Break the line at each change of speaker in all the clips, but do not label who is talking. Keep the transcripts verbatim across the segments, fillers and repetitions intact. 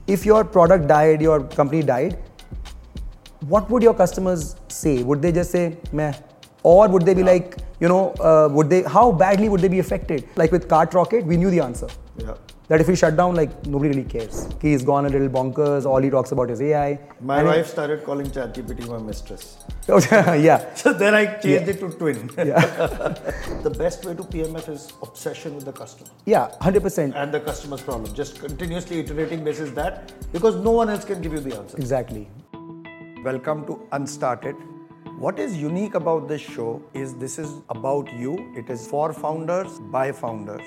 if your product died, your company died, what would your customers say? Would they just say, meh? Or would they be yeah. like, you know, uh, would they, how badly would they be affected? Like with Cart Rocket, we knew the answer.
Yeah.
That if we shut down, like, nobody really cares. He's gone a little bonkers, all he talks about is A I.
My and wife it, started calling ChatGPT my mistress.
yeah.
So then I changed yeah. it to twin.
Yeah.
The best way to P M F is obsession with the customer.
Yeah, one hundred percent.
And the customer's problem. Just continuously iterating basis that, because no one else can give you the answer.
Exactly.
Welcome to Unstarted. What is unique about this show is this is about you. It is for founders, by founders.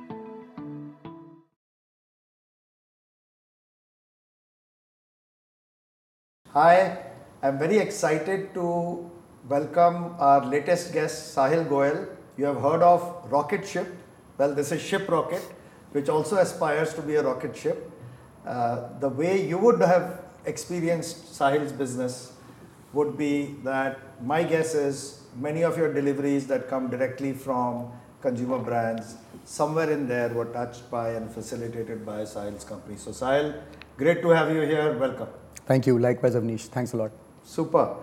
Hi, I'm very excited to welcome our latest guest, Sahil Goyal. You have heard of Rocket Ship. Well, this is Ship Rocket, which also aspires to be a rocket ship. Uh, the way you would have experienced Sahil's business would be that my guess is many of your deliveries that come directly from consumer brands, somewhere in there were touched by and facilitated by Sahil's company. So Sahil, great to have you here. Welcome.
Thank you. Likewise, Avnish. Thanks a lot.
Super.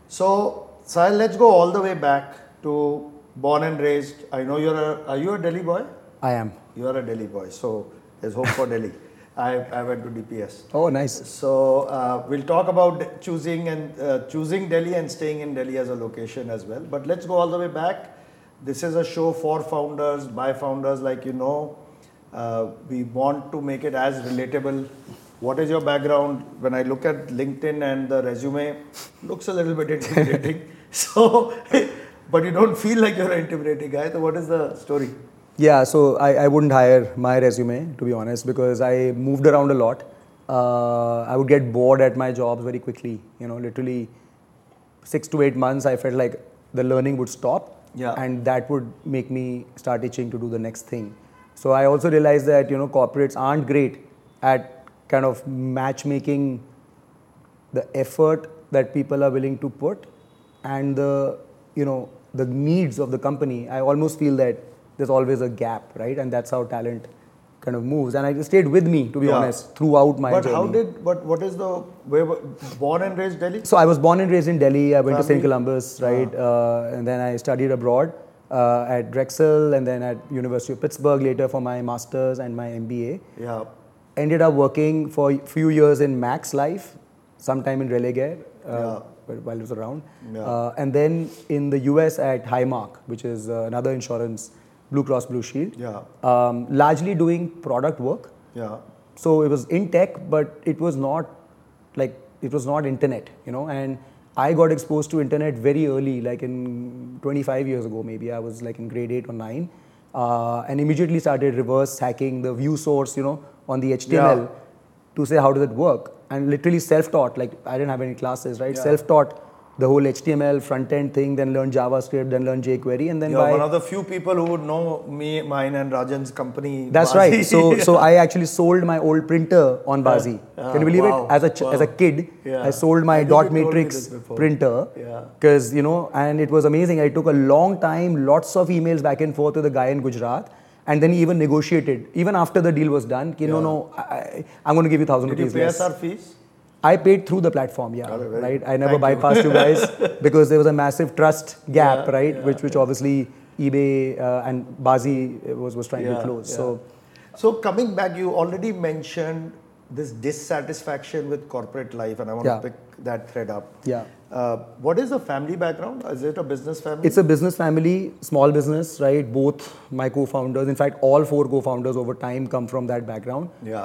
So, Sahil, let's go all the way back to born and raised. I know you're a, are you a Delhi boy?
I am.
You are a Delhi boy. So, there's hope for Delhi. I, I went to D P S.
Oh, nice.
So, uh, we'll talk about choosing and uh, choosing Delhi and staying in Delhi as a location as well. But let's go all the way back. This is a show for founders, by founders, like you know. Uh, we want to make it as relatable. What is your background? When I look at LinkedIn and the resume, looks a little bit intimidating. So, but you don't feel like you're an intimidating guy. So what is the story?
Yeah, so I, I wouldn't hire my resume, to be honest, because I moved around a lot. Uh, I would get bored at my jobs very quickly. You know, literally six to eight months, I felt like the learning would stop.
Yeah.
And that would make me start itching to do the next thing. So I also realized that, you know, corporates aren't great at kind of matchmaking the effort that people are willing to put and the, you know, the needs of the company. I almost feel that there's always a gap, right? And that's how talent kind of moves. And it stayed with me, to be yeah. honest, throughout my
but
journey.
But how did, but what is the, where, born and raised Delhi?
So I was born and raised in Delhi. I went
Family.
to Saint Columbus, right? Yeah. Uh, and then I studied abroad uh, at Drexel and then at University of Pittsburgh later for my master's and my M B A.
Yeah.
Ended up working for a few years in Max Life, sometime in Religare, uh,
yeah.
while I was around.
Yeah.
Uh, and then in the U S at Highmark, which is uh, another insurance, Blue Cross Blue Shield.
Yeah.
Um, largely doing product work.
Yeah.
So it was in tech, but it was not like, it was not internet, you know, and I got exposed to internet very early, like in twenty-five years ago, maybe. I was like in grade eight or nine. Uh, and immediately started reverse hacking the view source, you know, on the H T M L yeah. to say how does it work, and literally self-taught. Like I didn't have any classes, right? Yeah. Self-taught the whole H T M L front-end thing, then learned JavaScript, then learned jQuery, and then
You're
by
one of the few people who would know me, mine, and Rajan's company.
That's
Baazi.
Right. So, so I actually sold my old printer on Baazi. Yeah. Can you believe
wow.
it? As a ch-
wow.
as a kid,
yeah.
I sold my
I
dot matrix printer because yeah. you know, and it was amazing. I took a long time, lots of emails back and forth with a guy in Gujarat. And then he even negotiated, even after the deal was done, ki, yeah. no, no, I, I'm going to give you thousand rupees
less.
Did
you pay us our fees?
I paid through the platform, yeah,
right.
right? I never
Thank
bypassed you. you guys because there was a massive trust gap,
yeah,
right?
Yeah,
which which
yeah.
obviously eBay uh, and Baazi was, was trying
yeah,
to close.
Yeah.
So,
so coming back, you already mentioned this dissatisfaction with corporate life, and I want
yeah.
to pick that thread up.
Yeah.
Uh, what is the family background? Is it a business family?
It's a business family, small business, right? Both my co-founders, in fact, all four co-founders over time come from that background.
Yeah.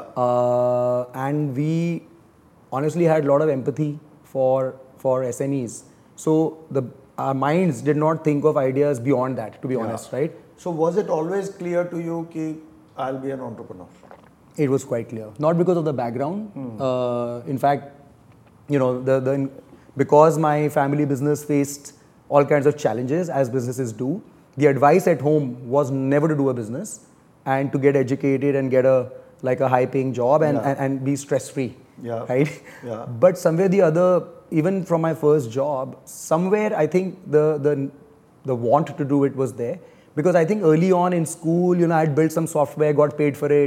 Uh, and we honestly had a lot of empathy for for S M Es. So the our minds did not think of ideas beyond that, to be yeah. honest, right?
So was it always clear to you that I'll be an entrepreneur?
It was quite clear. Not because of the background.
Hmm.
Uh, in fact, you know, the the because my family business faced all kinds of challenges as businesses do, the advice at home was never to do a business and to get educated and get a like a high paying job and,
yeah.
and, and be stress free.
Yeah.
Right?
Yeah.
But somewhere the other, even from my first job, somewhere I think the the the want to do it was there. Because I think early on in school, you know, I'd built some software, got paid for it.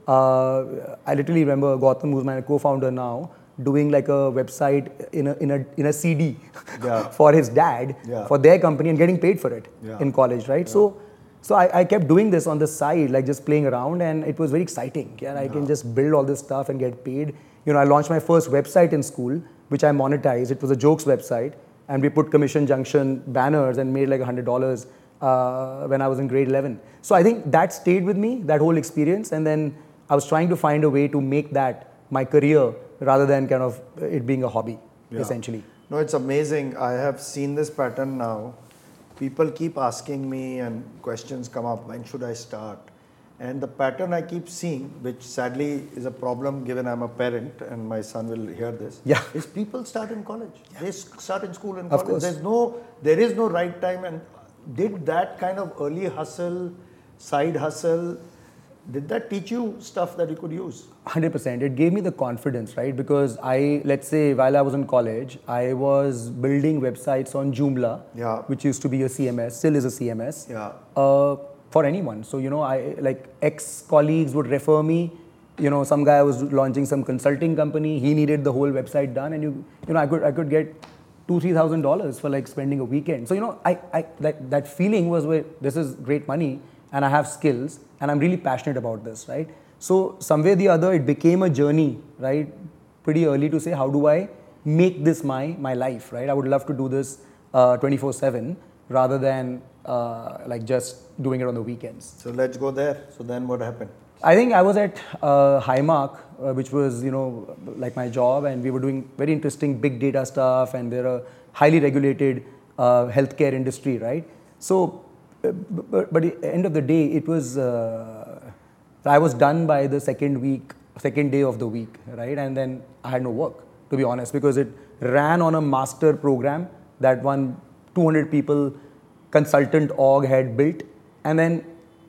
Uh, I literally remember Gautam, who's my co-founder now, doing like a website in a in a in a C D
yeah.
for his dad,
yeah.
for their company, and getting paid for it
yeah.
in college, right?
Yeah.
So, so I, I kept doing this on the side, like just playing around, and it was very exciting. Yeah, I yeah. can just build all this stuff and get paid. You know, I launched my first website in school, which I monetized. It was a jokes website, and we put Commission Junction banners and made like a hundred dollars uh, when I was in grade eleven. So I think that stayed with me, that whole experience, and then I was trying to find a way to make that my career rather than kind of it being a hobby, yeah. essentially.
No, it's amazing. I have seen this pattern now. People keep asking me and questions come up, when should I start? And the pattern I keep seeing, which sadly is a problem given I'm a parent and my son will hear this,
yeah.
is people start in college. Yeah. They start in school and
of
college.
Course.
There's no, there is no right time. And did that kind of early hustle, side hustle, did that teach you stuff that you could use?
one hundred percent. It gave me the confidence, right? Because I, let's say, while I was in college, I was building websites on Joomla,
yeah.
which used to be a C M S, still is a C M S,
yeah.
uh, for anyone. So, you know, I like ex-colleagues would refer me. You know, some guy was launching some consulting company. He needed the whole website done, and you, you know, I could, I could get two, three thousand dollars for like spending a weekend. So, you know, I, I that that feeling was, where this is great money, and I have skills, and I'm really passionate about this, right? So some way or the other, it became a journey, right? Pretty early to say, how do I make this my my life, right? I would love to do this uh, twenty-four seven rather than uh, like just doing it on the weekends.
So let's go there. So then what happened?
I think I was at uh, Highmark, uh, which was, you know, like my job, and we were doing very interesting big data stuff, and they're a highly regulated uh, healthcare industry, right? So, uh, but, but at the end of the day, it was, uh, I was done by the second week, second day of the week, right? And then I had no work, to be honest, because it ran on a master program that one two hundred people consultant org had built, and then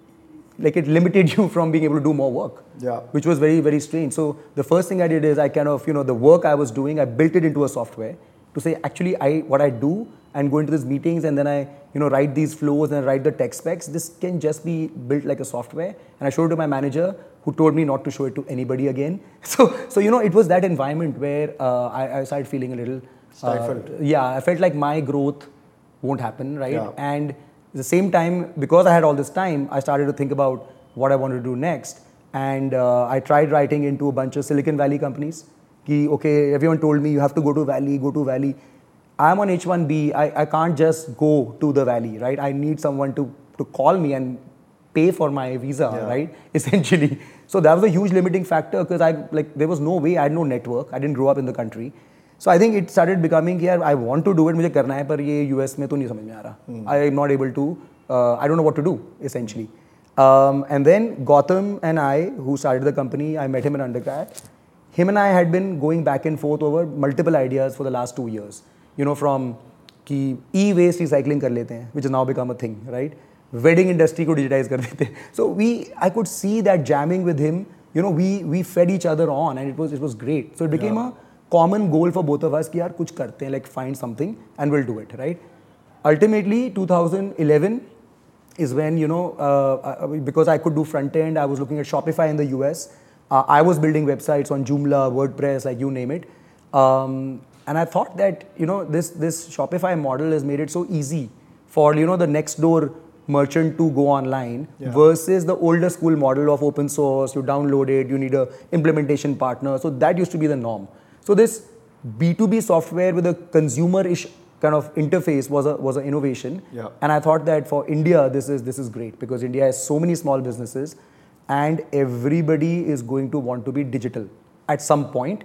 like it limited you from being able to do more work,
yeah.
which was very, very strange. So the first thing I did is I kind of, you know, the work I was doing, I built it into a software to say, actually, I what I do and go into these meetings, and then I, you know, write these flows and write the tech specs. This can just be built like a software. And I showed it to my manager, who told me not to show it to anybody again. So, so you know, it was that environment where uh, I, I started feeling a little
stifled.
Uh, yeah, I felt like my growth won't happen, right?
Yeah.
And at the same time, because I had all this time, I started to think about what I wanted to do next. And uh, I tried writing into a bunch of Silicon Valley companies. Ki, okay, everyone told me you have to go to Valley, go to Valley. I'm on H one B, I, I can't just go to the Valley, right? I need someone to, to call me and pay for my visa, yeah. right? Essentially. So that was a huge limiting factor, because I like there was no way, I had no network, I didn't grow up in the country. So I think it started becoming, yeah, I want to do it, मुझे करना है, पर ये U S में तो नहीं समझ में आ रहा. I am not able to, uh, I don't know what to do, essentially. Um, and then Gautam and I, who started the company, I met him in undergrad. Him and I had been going back and forth over multiple ideas for the last two years. You know, from कि e-waste recycling कर लेते हैं, which has now become a thing, right? Wedding industry को digitize कर देते हैं. So we, I could see that jamming with him. You know, we we fed each other on, and it was it was great. So it became yeah. a common goal for both of us कि यार कुछ करते हैं, like find something and we'll do it, right? Ultimately, two thousand eleven is when, you know, uh, because I could do front end, I was looking at Shopify in the U S. Uh, I was building websites on Joomla, WordPress, like you name it. Um, and I thought that, you know, this this Shopify model has made it so easy for, you know, the next door merchant to go online yeah. versus the older school model of open source. You download it, you need a implementation partner. So that used to be the norm. So this B two B software with a consumer-ish kind of interface was a was an innovation.
Yeah.
And I thought that for India, this is this is great, because India has so many small businesses, and everybody is going to want to be digital at some point.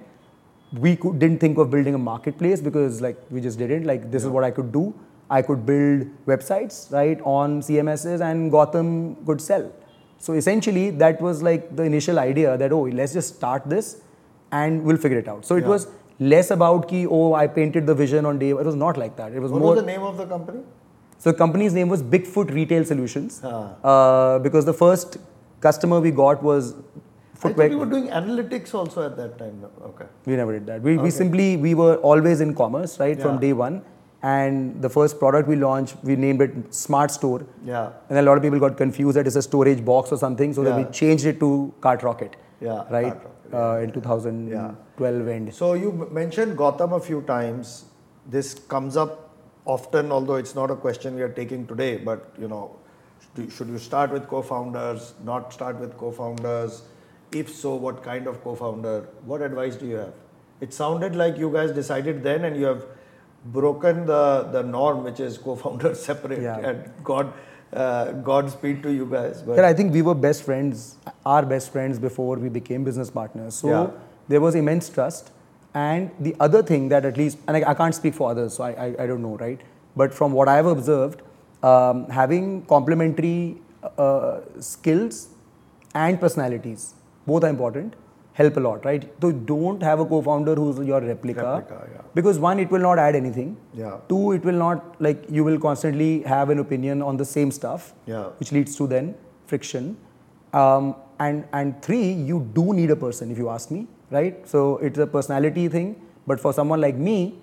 We could, didn't think of building a marketplace, because like we just didn't. Like this yeah. is what I could do. I could build websites, right, on C M Ss, and Gautam could sell. So essentially, that was like the initial idea that, oh, let's just start this and we'll figure it out. So it yeah. was less about ki, oh, I painted the vision on day. It was not like that. It was
what
more.
What was the name of the company?
So the company's name was Bigfoot Retail Solutions,
ah.
uh, because the first customer we got was footwear.
I thought you were doing analytics also at that time. Okay.
We never did that. We,
okay.
we simply, we were always in commerce, right,
yeah.
from day one. And the first product we launched, we named it Smart Store.
Yeah.
And a lot of people got confused that it's a storage box or something. So
yeah.
then we changed it to Cart Rocket.
Yeah,
right?
Hard Rock,
Uh,
yeah,
in two thousand twelve end.
So you m- mentioned Gotham a few times. This comes up often, although it's not a question we are taking today. But you know, should should you start with co-founders? Not start with co-founders? If so, what kind of co-founder? What advice do you have? It sounded like you guys decided then, and you have broken the the norm, which is co-founders separate.
Yeah.
And God, uh, Godspeed to you guys. But
Yeah, I think we were best friends, our best friends before we became business partners. So
Yeah.
there was immense trust. And the other thing that at least, and I, I can't speak for others, so I, I, I don't know, right? But from what I've observed, um, having complementary uh, skills and personalities, both are important, help a lot, right? So don't have a co-founder who's your replica.
Replica, yeah.
Because one, it will not add anything.
Yeah.
Two, it will not, like, you will constantly have an opinion on the same stuff,
Yeah.
which leads to then friction. Um, and, and three, you do need a person, if you ask me, right? So it's a personality thing, but for someone like me,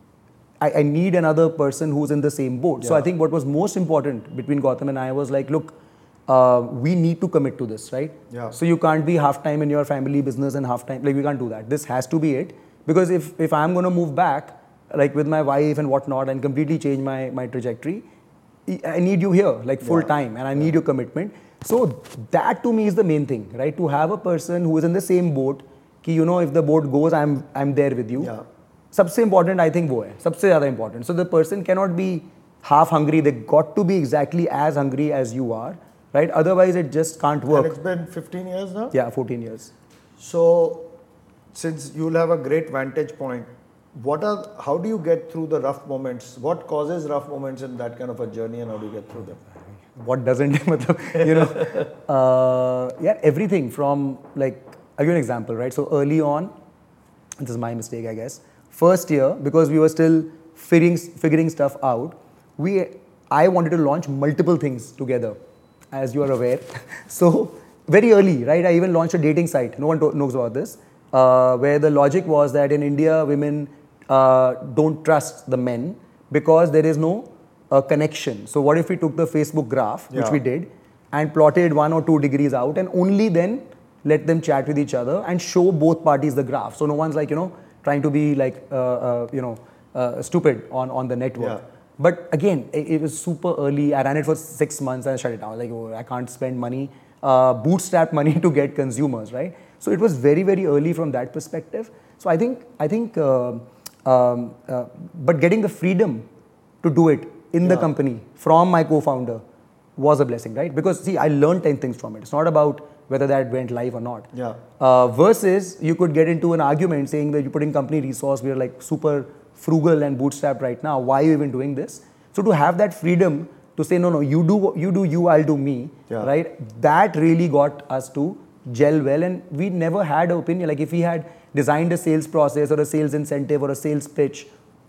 I, I need another person who's in the same boat. So
Yeah.
I think what was most important between Gautam and I was like, look, uh, we need to commit to this, right?
Yeah.
So you can't be half time in your family business and half time, like we can't do that. This has to be it. Because if, if I'm going to move back, like with my wife and whatnot and completely change my, my trajectory, I need you here, like full
Yeah.
time, and I need your commitment. So that to me is the main thing, right? To have a person who is in the same boat, कि you know if the boat goes, I'm I'm there with you.
Yeah.
सबसे important I think वो है, सबसे ज़्यादा important. So the person cannot be half hungry. They got to be exactly as hungry as you are, right? Otherwise it just can't
And
work.
it's been fifteen years now?
Yeah, fourteen years.
So, since you'll have a great vantage point, what are, how do you get through the rough moments? What causes rough moments in that kind of a journey, and how do you get through them?
What doesn't, matlab, you know, uh, yeah, everything from like, I'll give you an example, right? So early on, this is my mistake, I guess. First year, because we were still figuring, figuring stuff out, we, I wanted to launch multiple things together, as you are aware. So very early, right? I even launched a dating site. No one to- knows about this, uh, where the logic was that in India, women uh, don't trust the men because there is no uh, connection. So what if we took the Facebook graph, which
Yeah.
we did, and plotted one or two degrees out, and only then let them chat with each other and show both parties the graph. So no one's like, you know, trying to be like, uh, uh, you know, uh, stupid on, on the network.
Yeah.
But again, it, it was super early. I ran it for six months and I shut it down. Like, oh, I can't spend money, uh, bootstrap money to get consumers, right? So it was very, very early from that perspective. So I think, I think, uh, um, uh, but getting the freedom to do it in the
Yeah.
company from my co-founder was a blessing, right? Because see, I learned ten things from it. It's not about whether that went live or not.
Yeah.
Uh, versus you could get into an argument saying that you're putting company resource, we are like super frugal and bootstrapped right now. Why are you even doing this? So to have that freedom to say, no, no, you do what- you do you, I'll do me,
Yeah.
right? That really got us to gel well, and we never had an opinion. Like if we had designed a sales process or a sales incentive or a sales pitch,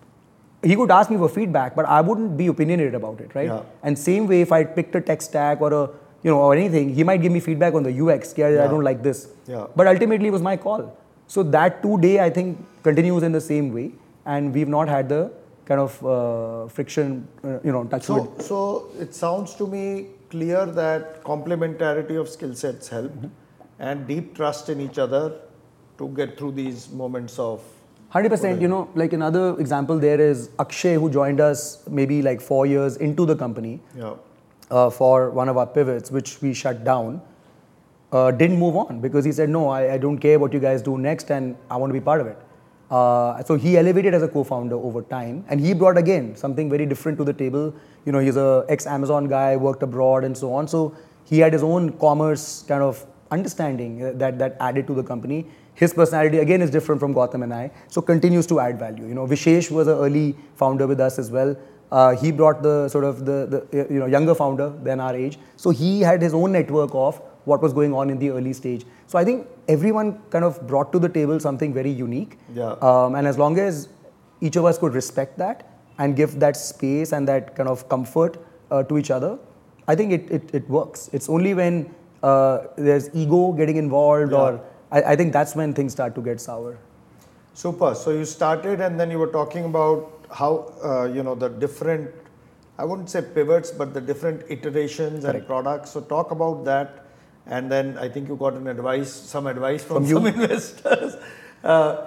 he could ask me for feedback, but I wouldn't be opinionated about it, right?
Yeah.
And same way, if I picked a tech stack or a, you know, or anything, he might give me feedback on the U X. Yeah,
Yeah.
I don't like this.
Yeah.
But ultimately, it was my call. So that two-day, I think, continues in the same way, and we've not had the kind of uh, friction, uh, you know, touch wood.
So, so it sounds to me clear that complementarity of skill sets help, and deep trust in each other to get through these moments of
one hundred percent, you know, like another example there is Akshay, who joined us maybe like four years into the company.
yeah.
Uh, for one of our pivots, which we shut down, uh, didn't move on because he said, no, I, I don't care what you guys do next and I want to be part of it. Uh, so he elevated as a co-founder over time, and he brought again something very different to the table. You know, he's a ex-Amazon guy, worked abroad and so on. So he had his own commerce kind of understanding that, that added to the company. His personality again is different from Gautam and I, so continues to add value. You know, Vishesh was an early founder with us as well. Uh, he brought the sort of the, the you know younger founder than our age, so he had his own network of what was going on in the early stage. So I think everyone kind of brought to the table something very unique.
Yeah.
Um, and as long as each of us could respect that and give that space and that kind of comfort uh, to each other, I think it it, it works. It's only when uh, there's ego getting involved,
Yeah.
or I, I think that's when things start to get sour.
Super. So you started, and then you were talking about how uh, you know the different, I wouldn't say pivots, but the different iterations
Correct.
and products. So talk about that, and then I think you got an advice, some advice from,
From you?
some investors. Uh,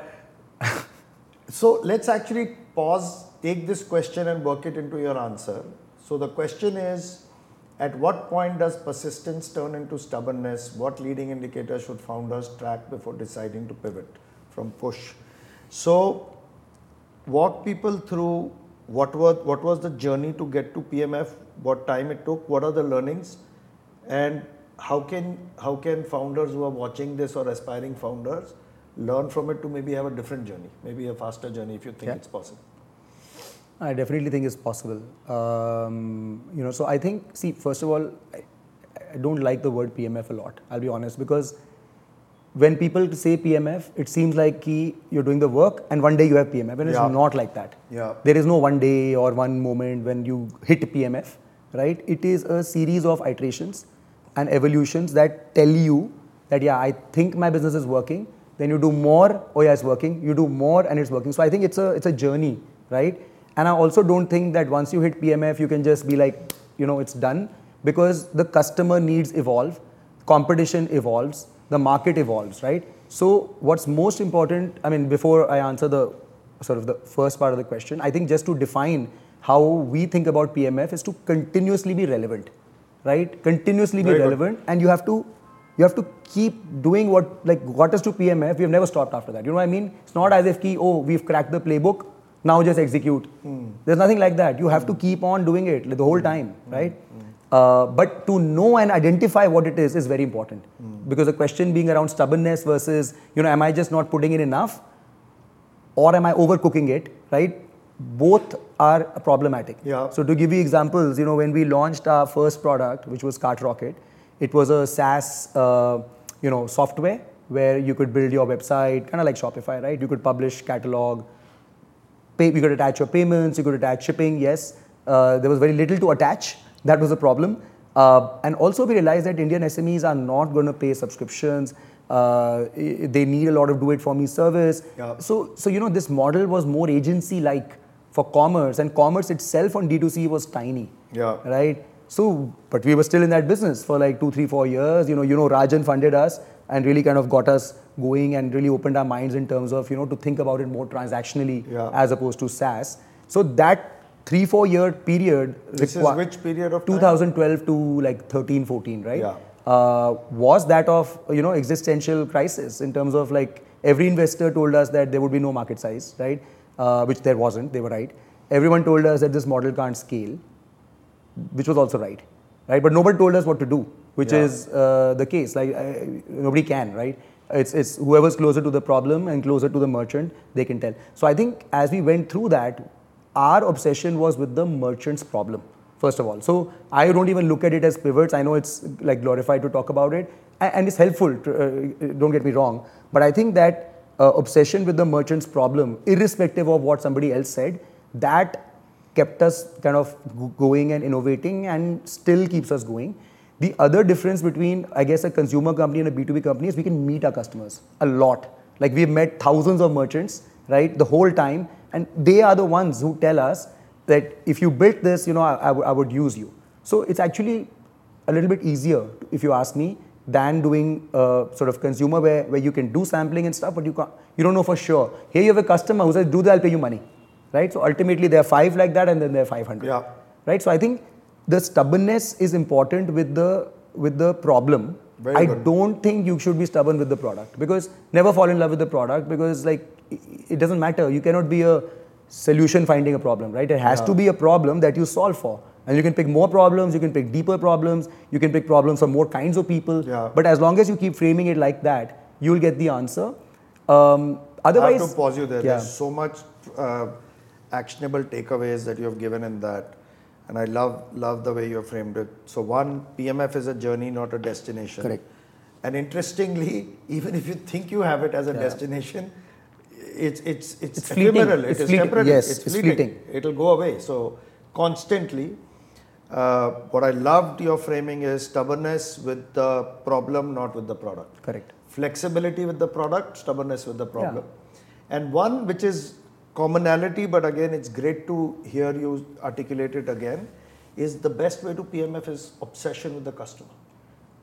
so let's actually pause, take this question and work it into your answer. So the question is, at what point does persistence turn into stubbornness? What leading indicators should founders track before deciding to pivot from push? So walk people through what was, what was the journey to get to P M F, what time it took, what are the learnings, and how can, how can founders who are watching this or aspiring founders learn from it to maybe have a different journey, maybe a faster journey if you think
Yeah.
it's possible?
I definitely think it's possible. Um, you know, so I think, see, first of all, I, I don't like the word P M F a lot, I'll be honest, because when people say P M F, it seems like ki you're doing the work and one day you have P M F, and
Yeah.
it's not like that.
Yeah.
There is no one day or one moment when you hit P M F, right? It is a series of iterations and evolutions that tell you that, yeah, I think my business is working. Then you do more, oh yeah, it's working. You do more and it's working. So I think it's a it's a journey, right? And I also don't think that once you hit P M F, you can just be like, you know, it's done, because the customer needs evolve, competition evolves, the market evolves, right? So what's most important, I mean, before I answer the sort of the first part of the question, I think just to define how we think about P M F is to continuously be relevant, right? Continuously be
Very good.
relevant, and you have to you have to keep doing what like got us to P M F. We have never stopped after that. You know what I mean? It's not as if ki, oh, we've cracked the playbook, now just execute. There's nothing like that. You have to keep on doing it like, the whole time, right? Uh, but to know and identify what it is is very important, because the question being around stubbornness versus, you know, am I just not putting in enough, or am I overcooking it, right? Both are problematic.
Yeah.
So to give you examples, you know, when we launched our first product, which was CartRocket, it was a SaaS, uh, you know, software where you could build your website, kind of like Shopify, right? You could publish catalog, pay, you could attach your payments, you could attach shipping, yes. Uh, there was very little to attach. That was a problem. Uh, and also we realized that Indian S M Es are not going to pay subscriptions. Uh, i- they need a lot of do-it-for-me service.
Yeah.
So, so, you know, this model was more agency-like for commerce, and commerce itself on D two C was tiny.
Yeah.
Right? So, but we were still in that business for like two, three, four years. You know, you know, Rajan funded us and really kind of got us going and really opened our minds in terms of, you know, to think about it more transactionally
Yeah.
as opposed to SaaS. So that three, four year period,
This is
requi-
which period of time?
twenty twelve to like thirteen, fourteen, right?
Yeah.
Uh, was that of, you know, existential crisis in terms of like every investor told us that there would be no market size, right? Uh, which there wasn't, they were right. Everyone told us that this model can't scale, which was also right, right? But nobody told us what to do, which
Yeah.
is uh, the case. Like I, nobody can, right? It's it's whoever's closer to the problem and closer to the merchant, they can tell. So I think as we went through that, our obsession was with the merchant's problem, first of all. So I don't even look at it as pivots. I know it's like glorified to talk about it, and, and it's helpful. To, uh, don't get me wrong, but I think that uh, obsession with the merchant's problem, irrespective of what somebody else said, that kept us kind of go- going and innovating, and still keeps us going. The other difference between, I guess, a consumer company and a B two B company is we can meet our customers a lot. Like we've met thousands of merchants, right, the whole time, and they are the ones who tell us that if you built this, you know, I, I, w- I would use you. So it's actually a little bit easier, if you ask me, than doing uh, sort of consumer where, where you can do sampling and stuff, but you can't, you don't know for sure. Here you have a customer who says, do that, I'll pay you money, right? So ultimately there are five like that, and then there are five hundred,
Yeah.
right? So I think the stubbornness is important with the with the problem.
Very
I
good.
don't think you should be stubborn with the product, because never fall in love with the product, because like i- it doesn't matter. You cannot be a solution finding a problem, right? It has
Yeah.
to be a problem that you solve for. And you can pick more problems, you can pick deeper problems, you can pick problems for more kinds of people.
Yeah.
But as long as you keep framing it like that, you'll get the answer. Um, otherwise,
I have to pause you there.
Yeah.
There's so much uh, actionable takeaways that you have given in that, and I love love the way you have framed it. So one, P M F is a journey, not a destination.
Correct.
And interestingly, even if you think you have it as a
Yeah.
destination, it's it's it's,
It's fleeting.
ephemeral.
It's
it is
fleeting.
temporary.
Yes,
it's,
it's
fleeting.
fleeting.
It'll go away. So constantly. Uh, what I loved your framing is stubbornness with the problem, not with the product.
correct.
Flexibility with the product, stubbornness with the problem. And one which is commonality, but again, it's great to hear you articulate it again, is the best way to P M F is obsession with the customer.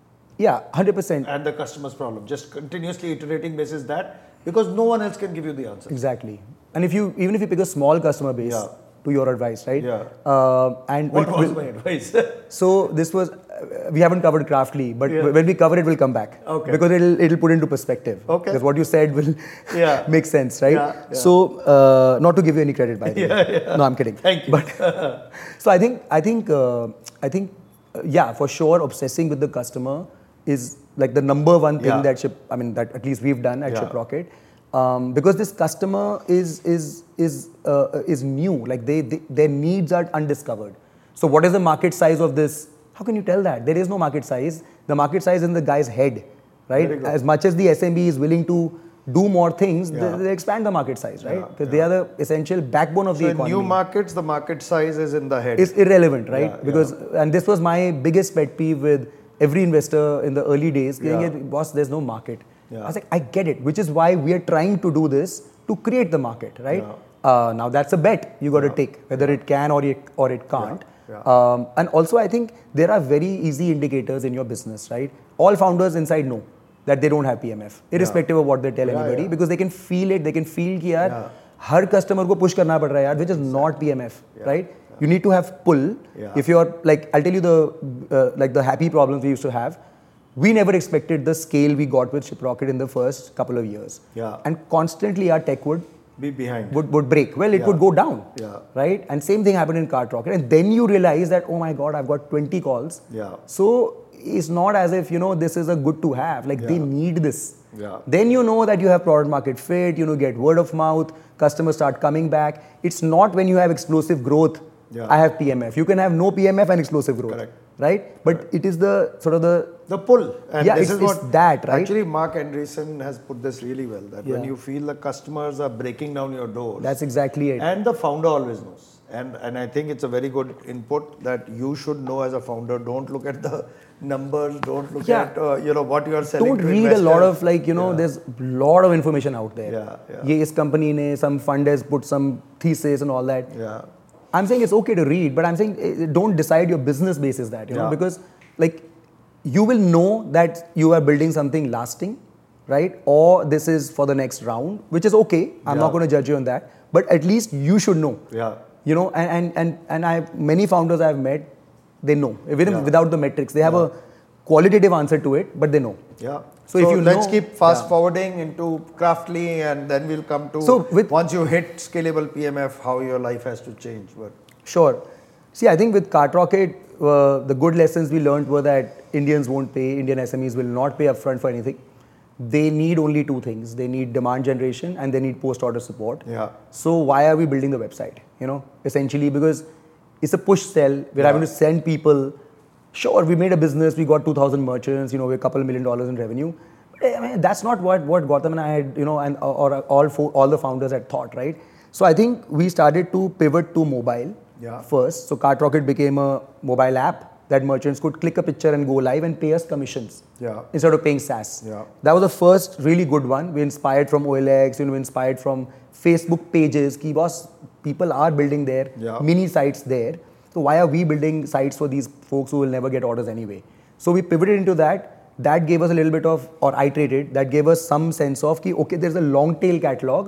Yeah, one hundred percent.
And the customer's problem. Just continuously iterating basis that, because no one else can give you the answer.
Exactly. And if you, even if you pick a small customer base,
Yeah.
to your advice, right?
Yeah.
Uh, and
What
we'll-
was
we'll-
my advice?
So this was, uh, we haven't covered Craftly, but
Yeah.
when we cover it, we'll come back.
Okay.
Because it'll, it'll put into perspective.
Okay.
Because what you said will
Yeah.
make sense, right?
Yeah, yeah.
So, uh, not to give you any credit, by the way.
Yeah, yeah.
No, I'm kidding.
Thank you.
But, so I think, I think, uh, I think, uh, yeah, for sure, obsessing with the customer is like the number one thing
Yeah.
that Ship, I mean, that at least we've done at
Yeah.
ShipRocket. Um, because this customer is is is uh, is new, like they, they their needs are undiscovered. So what is the market size of this? How can you tell that? There is no market size. The market size is in the guy's head, right?
Very good.
As much as the S M B is willing to do more things,
Yeah.
they, they expand the market size, right?
Yeah,
Because they are the essential backbone of
So
the
in
economy.
new markets, the market size is in the head.
It's irrelevant, right?
Yeah,
Because and this was my biggest pet peeve with every investor in the early days. Saying,
Yeah.
boss, there's no market.
Yeah.
I was like, I get it, which is why we are trying to do this to create the market, right?
Yeah.
Uh, now that's a bet you got to
Yeah.
take, whether it can or it, or it can't.
Yeah.
Um, and also, I think there are very easy indicators in your business, right? All founders inside know that they don't have P M F, irrespective of what they tell
Yeah,
anybody,
yeah.
because they can feel it. They can feel कि यार
Yeah.
हर customer को push करना पड़ रहा है यार, which is not P M F,
Yeah.
right? You need to have pull.
Yeah.
If you're like, I'll tell you the uh, like the happy problems we used to have. We never expected the scale we got with ShipRocket in the first couple of years.
Yeah.
And constantly our tech would
Be behind.
would, would break. Well, it
Yeah.
would go down.
Yeah.
Right? And same thing happened in CartRocket. And then you realize that, oh my God, I've got twenty calls.
Yeah.
So it's not as if, you know, this is a good to have. Like they
Yeah.
need this.
Yeah.
Then you know that you have product market fit, you know, get word of mouth, customers start coming back. It's not when you have explosive growth,
Yeah.
I have P M F. You can have no P M F and explosive growth.
Correct.
Right? But it is the sort of the
The pull. And
Yeah,
this
it's-
is
it's
what
that, right?
Actually, Mark Andreessen has put this really well. That when
Yeah.
you feel the customers are breaking down your doors.
that's exactly it.
And the founder always knows. And and I think it's a very good input that you should know as a founder. Don't look at the numbers. Don't look
Yeah.
at uh, you know what you are selling.
Don't
to
read a lot
investors.
of like, you know,
Yeah.
there's a lot of information out there.
Yeah, yeah.
Ye is company ne, some fund has put some thesis and all that.
Yeah.
I'm saying it's okay to read, but I'm saying eh, don't decide your business basis that, you know,
Yeah.
because like you will know that you are building something lasting, right? Or this is for the next round, which is okay. I'm
Yeah.
not going to judge you on that, but at least you should know.
Yeah.
You know, and and and, and I many founders I've met, they know even
Yeah.
without the metrics. They have a qualitative answer to it, but they know.
Yeah.
So if you
let's
know-
keep fast
yeah.
forwarding into Craftly, and then we'll come to
So with-
once you hit scalable P M F, how your life has to change. But
Sure. See, I think with CartRocket, uh, the good lessons we learned were that Indians won't pay, Indian S M Es will not pay upfront for anything. They need only two things. They need demand generation and they need post-order support.
Yeah.
So why are we building the website? You know, essentially because it's a push sell. We're
Yeah.
having to send people. Sure, we made a business. We got two thousand merchants. You know, we're a couple of million dollars in revenue. But I mean, that's not what what Gautam and I had. You know, and or, or all four, all the founders had thought, right? So I think we started to pivot to mobile
Yeah.
first. So CartRocket became a mobile app that merchants could click a picture and go live and pay us commissions
Yeah.
instead of paying SaaS.
Yeah.
That was the first really good one. We inspired from O L X, you know, we inspired from Facebook pages. Ki boss, people are building their
Yeah.
mini sites there. So why are we building sites for these folks who will never get orders anyway? So we pivoted into that. That gave us a little bit of, or iterated, that gave us some sense of, ki, okay, there's a long tail catalog,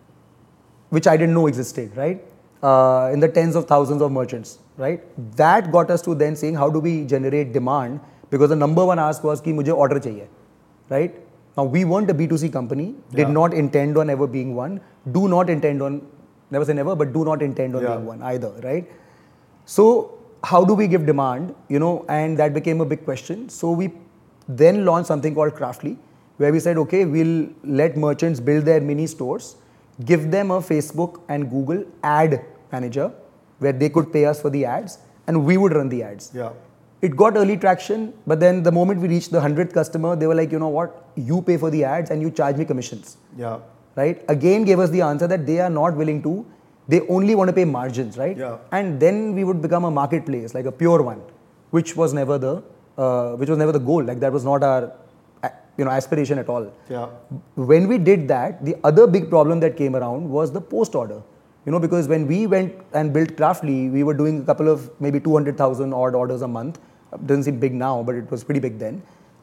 which I didn't know existed, right? Uh, in the tens of thousands of merchants, right? That got us to then saying, how do we generate demand? Because the number one ask was, ki mujhe order chahiye, right? Now, we weren't a B two C company, did
Yeah.
not intend on ever being one, do not intend on, never say never, but do not intend on
Yeah.
being one either, right? So, how do we give demand, you know, and that became a big question. So, we then launched something called Craftly, where we said, okay, we'll let merchants build their mini stores, give them a Facebook and Google ad manager, where they could pay us for the ads, and we would run the ads.
Yeah.
It got early traction, but then the moment we reached the hundredth customer, they were like, you know what, you pay for the ads and you charge me commissions,
Yeah.
right? Again, gave us the answer that they are not willing to, they only want to pay margins, right?
Yeah.
And then we would become a marketplace, like a pure one, which was never the, uh, which was never the goal. Like that was not our, uh, you know, aspiration at all.
Yeah.
When we did that, the other big problem that came around was the post order. You know, because when we went and built Craftly, we were doing a couple of maybe two hundred thousand odd orders a month. Doesn't seem big now, but it was pretty big then.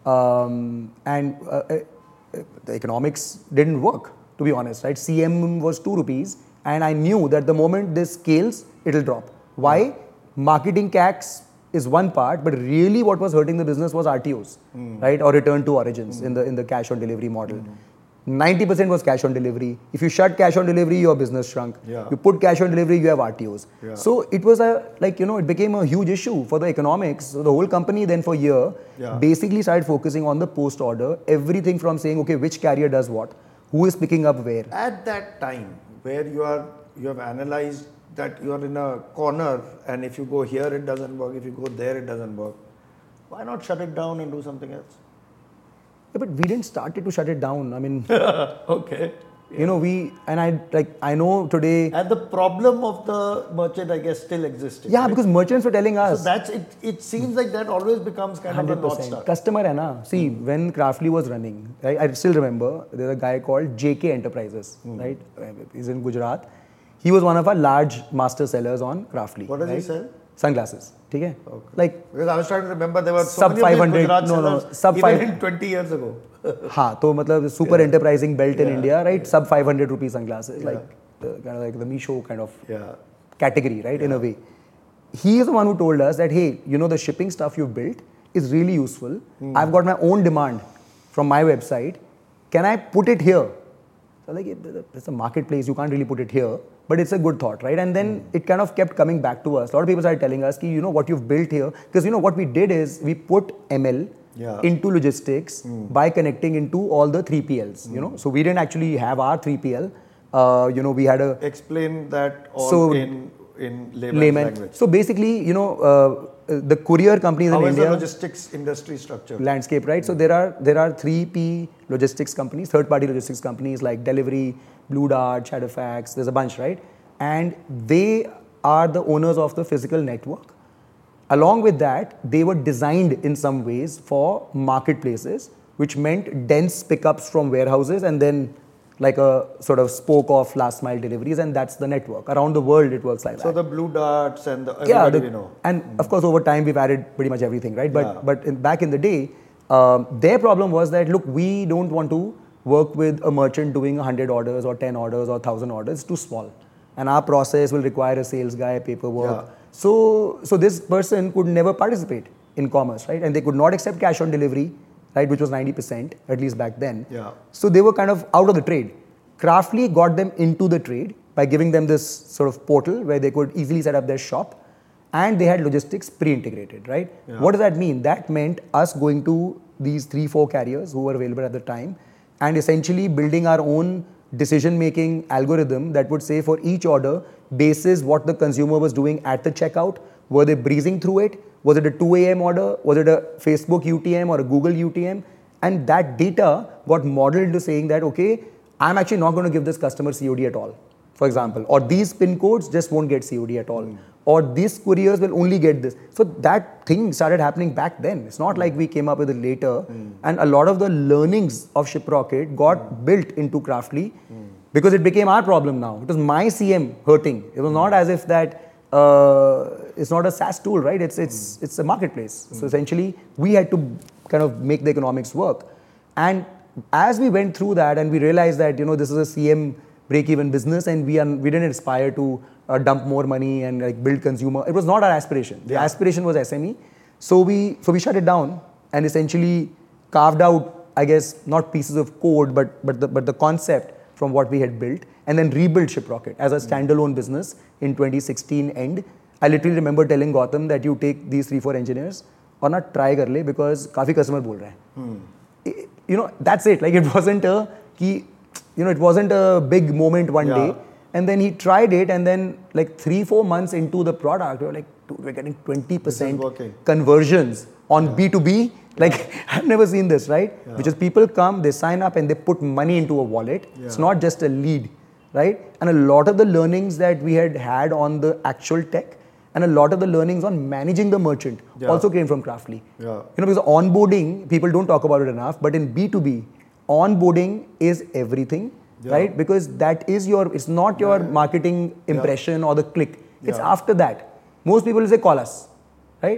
Um, and uh, uh, the economics didn't work, to be honest, right? C M was two rupees, and I knew that the moment this scales, it'll drop. Why? Yeah. Marketing C A Cs is one part, but really what was hurting the business was R T Os, mm. right? Or return to origins mm. in the in the cash on delivery model. Mm. ninety percent was cash on delivery. If you shut cash on delivery, your business shrunk. Yeah. You put cash on delivery, you have R T Os. Yeah. So it was a, like, you know, it became a huge issue for the economics. So the whole company then for a year yeah. basically started focusing on the post order, everything from saying, okay, which carrier does what, who is picking up where.
At that time where you are, you have analyzed that you are in a corner, and if you go here, it doesn't work. If you go there, it doesn't work. Why not shut it down and do something else?
Yeah, but we didn't start it to shut it down. I mean,
okay.
You yeah. know, we, and I, like, I know today.
And the problem of the merchant, I guess, still existed.
Yeah, right? Because merchants were telling us.
So that's, it, it seems like that always becomes kind of a North Star.
Customer hai na. See, mm. when Craftly was running, right, I still remember, there's a guy called J K Enterprises, mm. right? He's in Gujarat. He was one of our large master sellers on Craftly.
What does
right?
he sell?
Sunglasses. Okay.
Okay.
Like,
because I was trying to remember, there were so
sub
many
five hundred,
Gujarat
no, no, sub
even
five,
in twenty years ago.
हाँ, तो मतलब super yeah. enterprising belt in
yeah.
India, right? Sub five hundred rupee sunglasses,
yeah.
like the, kind of like the Misho kind of
yeah.
category, right?
Yeah.
In a way. He is the one who told us that, hey, you know, the shipping stuff you've built is really useful. Mm. I've got my own demand from my website. Can I put it here? So like, it's a marketplace, you can't really put it here. But it's a good thought, right? And then mm. it kind of kept coming back to us. A lot of people started telling us, you know, what you've built here. Because, you know, what we did is we put M L yeah. into logistics mm. by connecting into all the three P Ls, mm. you know. So we didn't actually have our three P L. Uh, you know, we had a...
Explain that all
so,
in, in layman's
layman.
language.
So basically, you know, uh, the courier companies
How
in India...
How is the logistics industry structure?
Landscape, right? Mm. So there are, there are three P logistics companies, third-party logistics companies like Delivery, Blue Dart, Shadowfax, there's a bunch, right? And they are the owners of the physical network. Along with that, they were designed in some ways for marketplaces, which meant dense pickups from warehouses and then like a sort of spoke of last mile deliveries, and that's the network. Around the world, it works like
so
that.
So the Blue Darts and the
yeah,
everybody
the,
we know.
And mm. of course, over time, we've added pretty much everything, right? But,
yeah.
but in, back in the day, um, their problem was that, look, we don't want to work with a merchant doing one hundred orders or ten orders or one thousand orders. It's too small. And our process will require a sales guy, paperwork. Yeah. So, so this person could never participate in commerce, right? And they could not accept cash on delivery, right? Which was ninety percent, at least back then.
Yeah.
So they were kind of out of the trade. Craftly got them into the trade by giving them this sort of portal where they could easily set up their shop, and they had logistics pre-integrated, right? Yeah. What does that mean? That meant us going to these three, four carriers who were available at the time and essentially building our own decision-making algorithm that would say for each order, basis what the consumer was doing at the checkout, were they breezing through it? Was it a two A M order? Was it a Facebook U T M or a Google U T M? And that data got modeled into saying that, okay, I'm actually not going to give this customer C O D at all, for example, or these pin codes just won't get C O D at all. Mm. Or these couriers will only get this. So that thing started happening back then. It's not mm. like we came up with it later. Mm. And a lot of the learnings of ShipRocket got mm. built into Craftly mm. because it became our problem now. It was my C M hurting. It was mm. not as if that uh, it's not a SaaS tool, right? It's it's mm. it's a marketplace. Mm. So essentially, we had to kind of make the economics work. And as we went through that, and we realized that, you know, this is a C M break-even business, and we are, we didn't aspire to Uh, dump more money and like build consumer. It was not our aspiration. The yeah. aspiration was S M E. So we so we shut it down and essentially carved out, I guess, not pieces of code, but but the but the concept from what we had built, and then rebuilt ShipRocket as a standalone business in twenty sixteen end. I literally remember telling Gautam that you take these three four engineers और ना try कर ले because काफी customer बोल रहे हैं. Hmm. You know, that's it. Like it wasn't a कि you know it wasn't a big moment one yeah. day. And then he tried it, and then like three, four months into the product, we were like, dude, we're getting twenty percent conversions on yeah. B two B. Like, yeah. I've never seen this, right? Yeah. Which is people come, they sign up, and they put money into a wallet. Yeah. It's not just a lead, right? And a lot of the learnings that we had had on the actual tech, and a lot of the learnings on managing the merchant yeah. also came from Craftly.
Yeah.
You know, because onboarding, people don't talk about it enough, but in B two B, onboarding is everything. Yeah. Right? Because that is your, it's not your yeah. marketing impression yeah. or the click. It's yeah. after that. Most people will say, call us. Right?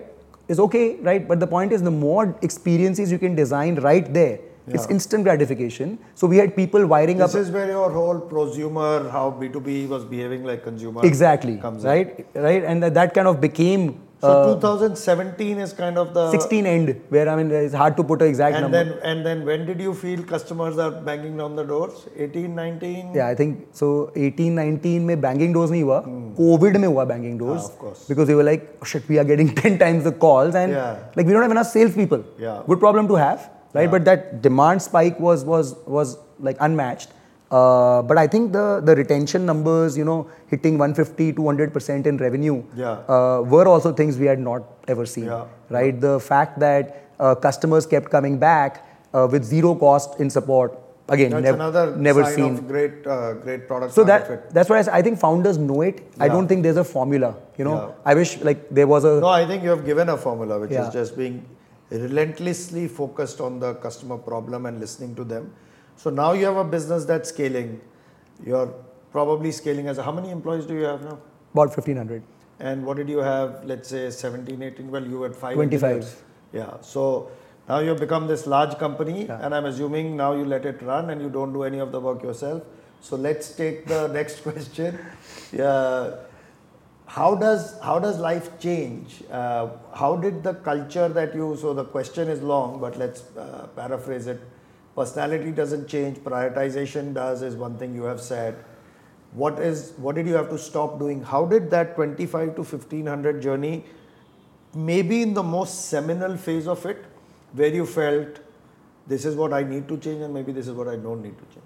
is okay, right? But the point is, the more experiences you can design right there, yeah. it's instant gratification. So we had people wiring
this
up.
This is where your whole prosumer, how B two B was behaving like consumer.
Exactly.
Comes
right, in. right, and that, that kind of became.
So
uh,
two thousand seventeen is kind of the
sixteen end, where I mean it's hard to put an exact
and
number.
Then, and then when did you feel customers are banging down the doors? eighteen, nineteen?
Yeah, I think so. eighteen, nineteen में banging doors नहीं हुआ. Hmm. COVID में हुआ banging doors.
Ah, of course.
Because they were like, oh, shit, we are getting ten times the calls and
yeah.
like we don't have enough salespeople.
Yeah.
Good problem to have, right?
Yeah.
But that demand spike was was was like unmatched. Uh, but I think the the retention numbers, you know, hitting one fifty, two hundred percent in revenue,
yeah.
uh, were also things we had not ever seen,
yeah.
right? The fact that uh, customers kept coming back uh, with zero cost in support, again,
that's
nev-
another
never
sign
seen.
Of great, uh, great product.
So that that's why I, I think founders know it. Yeah. I don't think there's a formula. You know, yeah. I wish like there was a.
No, I think you have given a formula, which
yeah.
is just being relentlessly focused on the customer problem and listening to them. So now you have a business that's scaling. You're probably scaling as a, how many employees do you have now?
About fifteen hundred.
And what did you have, let's say seventeen, eighteen, well you had five
twenty-five.
Engineers. Yeah, so now you've become this large company
yeah.
and I'm assuming now you let it run and you don't do any of the work yourself. So let's take the next question. Yeah. How does, how does life change? Uh, how did the culture that you, so the question is long, but let's uh, paraphrase it. Personality doesn't change, prioritization does is one thing you have said. What is, what did you have to stop doing? How did that twenty-five to fifteen hundred journey, maybe in the most seminal phase of it, where you felt this is what I need to change and maybe this is what I don't need to change?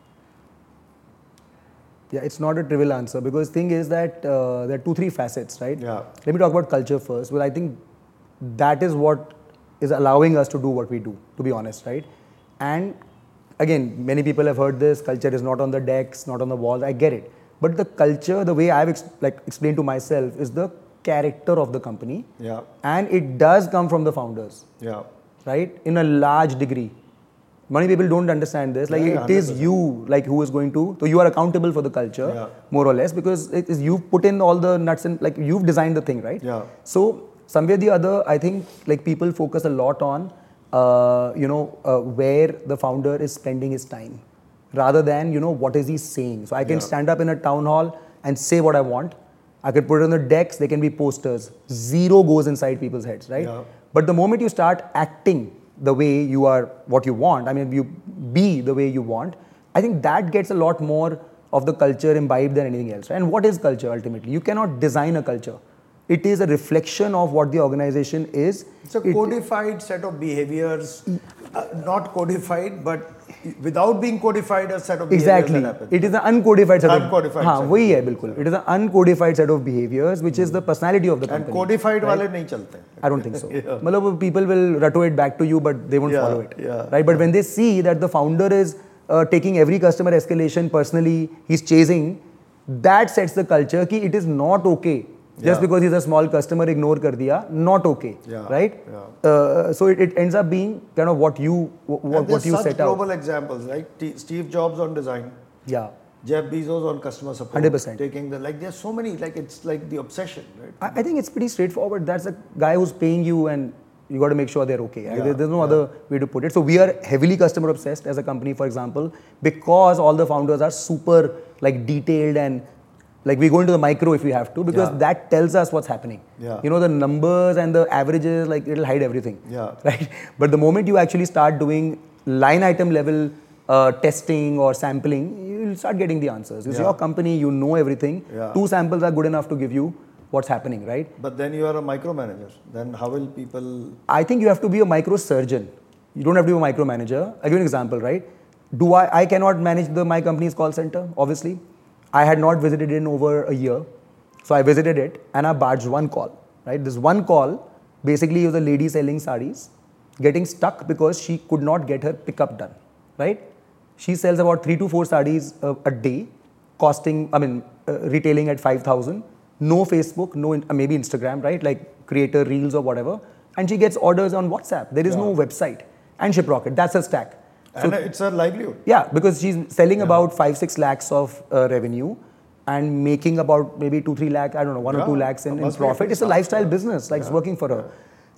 Yeah, it's not a trivial answer because thing is that uh, there are two, three facets, right?
Yeah.
Let me talk about culture first. Well, I think that is what is allowing us to do what we do, to be honest, right? And again, many people have heard this, culture is not on the decks, not on the walls, I get it. But the culture, the way I've ex- like explained to myself is the character of the company.
Yeah.
And it does come from the founders.
Yeah.
Right? In a large degree. Many people don't understand this. Like yeah, it is you, like who is going to, so you are accountable for the culture, yeah. more or less, because it is you've put in all the nuts and like you've designed the thing, right?
Yeah.
So somewhere the other, I think like people focus a lot on Uh, you know, uh, where the founder is spending his time rather than, you know, what is he saying. So I can yeah. stand up in a town hall and say what I want. I can put it on the decks, they can be posters. Zero goes inside people's heads, right? Yeah. But the moment you start acting the way you are, what you want, I mean, you be the way you want, I think that gets a lot more of the culture imbibed than anything else. Right? And what is culture ultimately? You cannot design a culture. It is a reflection of what the organization is.
It's a codified it, set of behaviors, uh, not codified, but without being codified, a set of
exactly.
behaviors that happen.
It is an uncodified set
uncodified
of हाँ वही है बिल्कुल. It is an uncodified set of behaviors, which is the personality of the company.
And codified
right?
वाले नहीं चलते.
I don't think so.
yeah.
मतलब people will rattle it back to you, but they won't
yeah,
follow it.
Yeah,
right? But when they see that the founder is uh, taking every customer escalation personally, he's chasing, that sets the culture कि it is not okay. Just yeah. because he's a small customer, ignore kar diya, not okay,
yeah.
right?
Yeah.
Uh, so it, it ends up being kind of what you what, what you set out.
Global examples, right? T- Steve Jobs on design.
Yeah.
Jeff Bezos on customer support.
one hundred percent.
Taking the like, there's so many, like it's like the obsession, right?
I, I think it's pretty straightforward. That's a guy who's paying you, and you got to make sure they're okay. Yeah. There, there's no yeah. other way to put it. So we are heavily customer obsessed as a company, for example, because all the founders are super like detailed and. Like we go into the micro if we have to, because yeah. that tells us what's happening.
Yeah.
You know, the numbers and the averages, like it'll hide everything.
Yeah.
Right? But the moment you actually start doing line item level uh, testing or sampling, you'll start getting the answers. It's yeah. your company, you know everything. Yeah. Two samples are good enough to give you what's happening, right?
But then you are a micromanager. Then how will people...
I think you have to be a microsurgeon. You don't have to be a micromanager. I'll give you an example, right? Do I, I cannot manage the my company's call center, obviously. I had not visited it in over a year. So I visited it and I barged one call, right? This one call basically was a lady selling sarees, getting stuck because she could not get her pickup done, right? She sells about three to four sarees a, a day, costing, I mean, uh, retailing at five thousand. No Facebook, no, uh, maybe Instagram, right? Like creator reels or whatever. And she gets orders on WhatsApp. There is yeah. no website. And ShipRocket, that's her stack.
So, and it's a livelihood.
Yeah, because she's selling yeah. about five, six lakhs of uh, revenue and making about maybe two, three lakh, I don't know, one yeah. or two lakhs in, in profit. It's a lifestyle yeah. business, like yeah. it's working for her.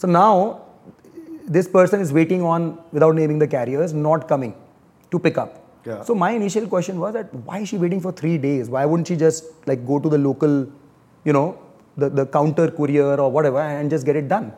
So now, this person is waiting on, without naming the carriers, not coming to pick up.
Yeah.
So my initial question was that why is she waiting for three days? Why wouldn't she just like go to the local, you know, the, the counter courier or whatever and just get it done?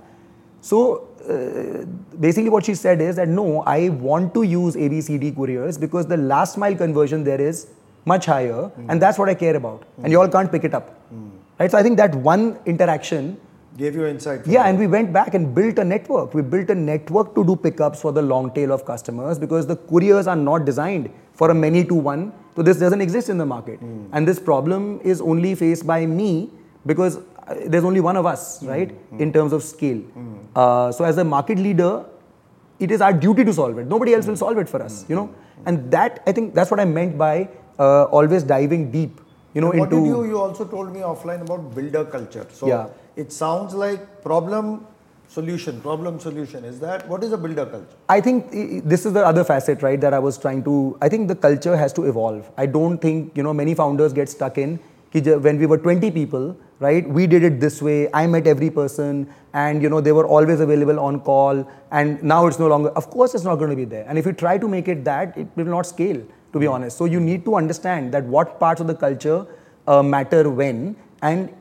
So uh, basically what she said is that no, I want to use A B C D couriers because the last mile conversion there is much higher mm. and that's what I care about. Mm. And you all can't pick it up. Mm. Right? So I think that one interaction
gave you insight.
Yeah, that. And we went back and built a network. We built a network to do pickups for the long tail of customers because the couriers are not designed for a many to one. So this doesn't exist in the market. Mm. And this problem is only faced by me because there's only one of us, mm. right, mm. in terms of scale. Mm. Uh, so as a market leader, it is our duty to solve it. Nobody else mm. will solve it for us, mm. you know. And that, I think that's what I meant by uh, always diving deep, you know,
and
into...
What did you, you also told me offline about builder culture. So yeah. It sounds like problem, solution, problem, solution. Is that, what is a builder culture?
I think this is the other facet, right, that I was trying to, I think the culture has to evolve. I don't think, you know, many founders get stuck in, when we were twenty people, right, we did it this way, I met every person and, you know, they were always available on call and now it's no longer, of course it's not going to be there. And if you try to make it that, it will not scale, to be honest. So you need to understand that what parts of the culture uh, matter when, and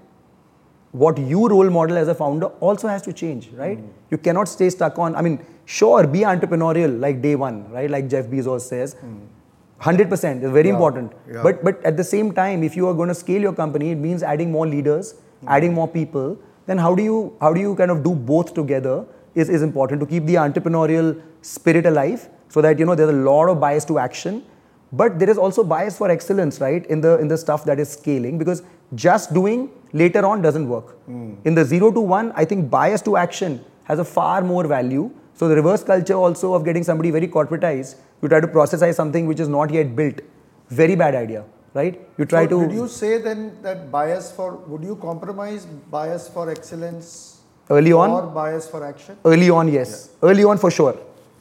what you role model as a founder also has to change, right? Mm. You cannot stay stuck on, I mean, sure, be entrepreneurial like day one, right? Like Jeff Bezos says, mm. one hundred percent is very yeah. important. Yeah. But but at the same time, if you are going to scale your company, it means adding more leaders, mm. adding more people. Then how do you how do you kind of do both together is, is important to keep the entrepreneurial spirit alive so that, you know, there's a lot of bias to action. But there is also bias for excellence, right, in the in the stuff that is scaling, because just doing later on doesn't work. Mm. In the zero to one, I think bias to action has a far more value. So the reverse culture also of getting somebody very corporatized, you try to processize something which is not yet built. Very bad idea, right? You try
so
to...
Would you say then that bias for, would you compromise bias for excellence
early on,
or bias for action?
Early on, yes. Yeah. Early on for sure.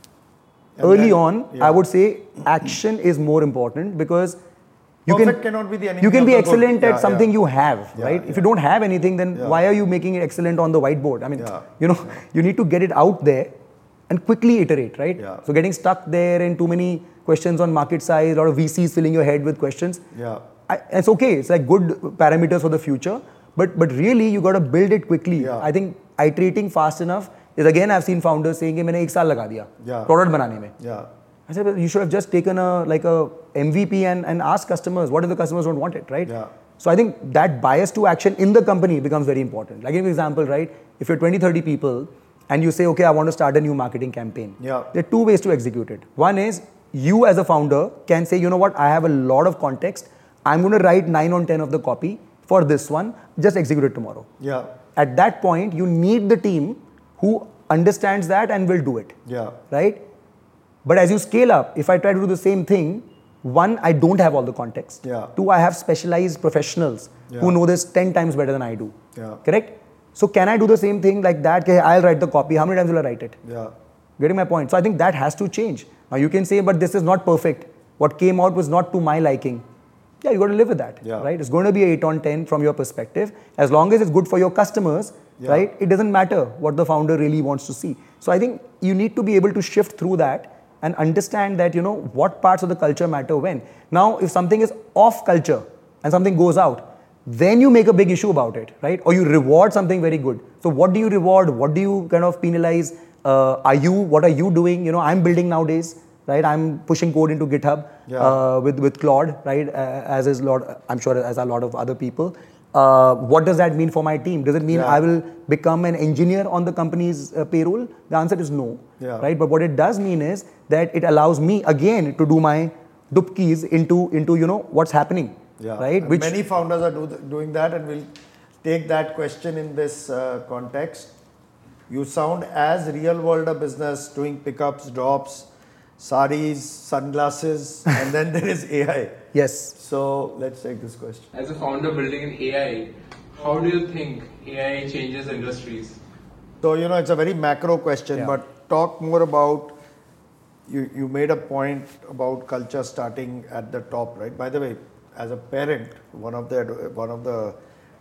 And early then, on, yeah. I would say action is more important because you
Perfect
can,
cannot be the enemy
you can be
of the
excellent
good.
at
yeah,
something
yeah.
you have,
yeah,
right?
yeah.
If you don't have anything, then
yeah.
why are you making it excellent on the whiteboard? I mean,
yeah.
you know,
yeah.
you need to get it out there and quickly iterate, right?
Yeah.
So getting stuck there in too many questions on market size, a lot of V Cs filling your head with questions.
Yeah.
I, it's okay. It's like good parameters for the future, but but really you got to build it quickly.
Yeah.
I think iterating fast enough is, again, I've seen founders saying, "I मैंने एक साल लगा दिया
yeah.
product बनाने में."
Yeah.
I said, you should have just taken a like a M V P and, and asked customers, what if the customers don't want it, right?
Yeah.
So I think that bias to action in the company becomes very important. Like, give an example, right? If you're twenty, thirty people and you say, okay, I want to start a new marketing campaign.
Yeah.
There are two ways to execute it. One is you as a founder can say, you know what, I have a lot of context. I'm going to write nine on ten of the copy for this one. Just execute it tomorrow.
Yeah.
At that point, you need the team who understands that and will do it.
Yeah.
Right? But as you scale up, if I try to do the same thing, one, I don't have all the context.
Yeah.
Two, I have specialized professionals
yeah.
who know this ten times better than I do.
Yeah.
Correct? So can I do the same thing like that? Okay, I'll write the copy. How many times will I write it?
Yeah.
Getting my point? So I think that has to change. Now you can say, but this is not perfect. What came out was not to my liking. Yeah, you got to live with that.
Yeah.
Right? It's going to be eight on ten from your perspective. As long as it's good for your customers,
yeah.
right? It doesn't matter what the founder really wants to see. So I think you need to be able to shift through that and understand that, you know, what parts of the culture matter when. Now, if something is off culture and something goes out, then you make a big issue about it, right? Or you reward something very good. So what do you reward? What do you kind of penalize? Uh, are you, what are you doing? You know, I'm building nowadays, right? I'm pushing code into GitHub
yeah.
uh, with, with Claude, right? Uh, as is a lot, I'm sure as a lot of other people. Uh, what does that mean for my team? Does it mean
yeah.
I will become an engineer on the company's uh, payroll? The answer is no,
yeah.
right? But what it does mean is that it allows me again to do my dupkis into, into you know, what's happening,
yeah.
right?
Which many founders are do th doing that, and we'll take that question in this uh, context. You sound as real world a business, doing pickups, drops, saris, sunglasses, and then there is A I.
Yes.
So let's take this question.
As a founder building an A I, how do you think A I changes industries?
So, you know, it's a very macro question,
yeah.
but talk more about, you, you made a point about culture starting at the top, right? By the way, as a parent, one of the, one of the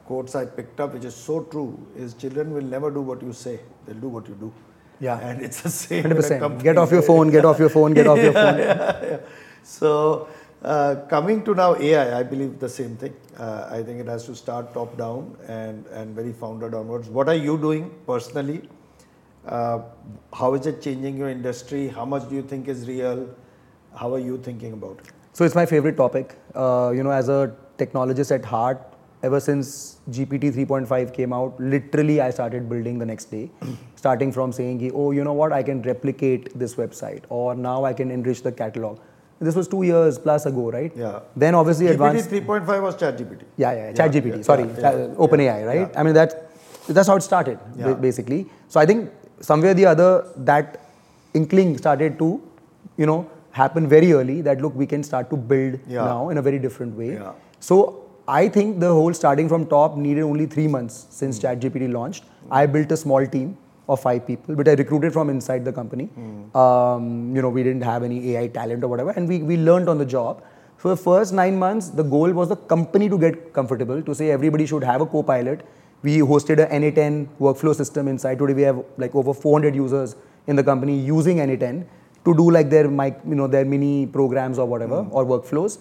quotes I picked up, which is so true, is children will never do what you say; they'll do what you do.
Yeah.
And it's the same.
one hundred
in a
percent.
company.
Get off your phone, get off your phone, get off your phone.
Yeah, yeah. So, uh, coming to now A I, I believe the same thing. Uh, I think it has to start top down and, and very founder downwards. What are you doing personally? Uh, how is it changing your industry? How much do you think is real? How are you thinking about it?
So it's my favorite topic. Uh, you know, as a technologist at heart, ever since G P T three point five came out, literally I started building the next day. Starting from saying, oh, you know what, I can replicate this website, or now I can enrich the catalog. This was two years plus ago, right?
Yeah.
Then obviously
G P T
advanced.
three point five was ChatGPT.
Yeah, yeah, ChatGPT.
yeah,
Sorry,
yeah, yeah,
OpenAI, right?
yeah.
I mean, that, that's how it started,
Yeah.
basically. So I think somewhere or the other, that inkling started to, you know, happen very early, that look, we can start to build
Yeah.
now in a very different way.
Yeah.
So I think the whole starting from top needed only three months since
Mm.
ChatGPT launched. I built a small team of five people, but I recruited from inside the company.
Mm.
Um, you know, we didn't have any A I talent or whatever, and we, we learned on the job. For the first nine months, the goal was the company to get comfortable, to say everybody should have a co-pilot. We hosted a N A ten workflow system inside. Today we have like over four hundred users in the company using N A ten to do like their mic, you know, their mini programs or whatever, or workflows.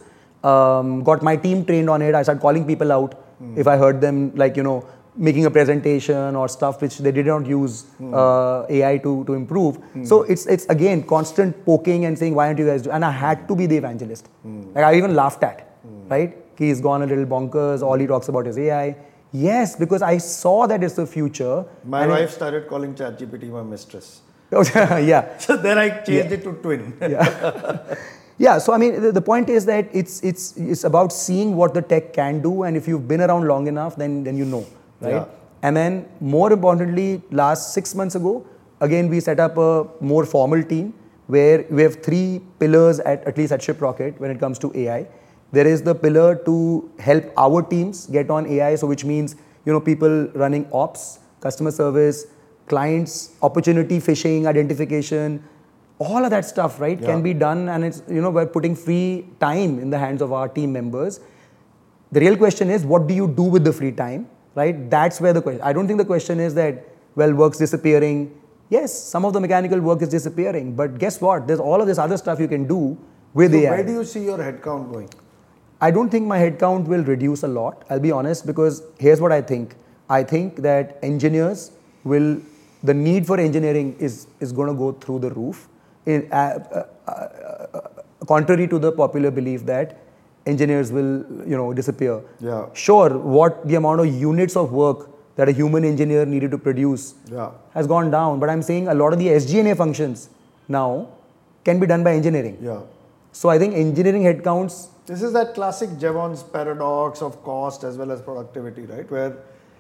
Um, got my team trained on it. I started calling people out if I heard them, like, you know, making a presentation or stuff which they did not use uh, A I to, to improve. So it's it's again constant poking and saying, why aren't you guys do? And I had to be the evangelist. Like I even laughed at, right? He's gone a little bonkers. All he talks about is A I. Yes, because I saw that it's the future.
My
and
wife started calling ChatGPT my mistress.
It, yeah.
So then I changed
Yeah.
it to twin.
Yeah. Yeah, so I mean, the, the point is that it's it's it's about seeing what the tech can do, and if you've been around long enough, then then you know, right?
Yeah.
And then more importantly, last six months ago, again we set up a more formal team where we have three pillars at at least at ShipRocket when it comes to A I. There is the pillar to help our teams get on A I, so which means, you know, people running ops, customer service, clients, opportunity fishing, identification. All of that stuff, right,
Yeah.
can be done, and it's, you know, by putting free time in the hands of our team members. The real question is, what do you do with the free time, right? That's where the question. I don't think the question is that, well, work's disappearing. Yes, some of the mechanical work is disappearing, but guess what? There's all of this other stuff you can do with
So
A I.
where do you see your headcount going?
I don't think my headcount will reduce a lot. I'll be honest, because here's what I think. I think that engineers will, the need for engineering is, is going to go through the roof. In, uh, uh, uh, contrary to the popular belief that engineers will, you know, disappear.
Yeah.
Sure, what the amount of units of work that a human engineer needed to produce
Yeah.
has gone down. But I'm saying a lot of the S G N A functions now can be done by engineering.
Yeah.
So I think engineering headcounts.
This is that classic Jevons paradox of cost as well as productivity, right? Where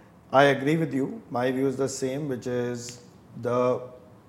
I agree with you. My view is the same, which is the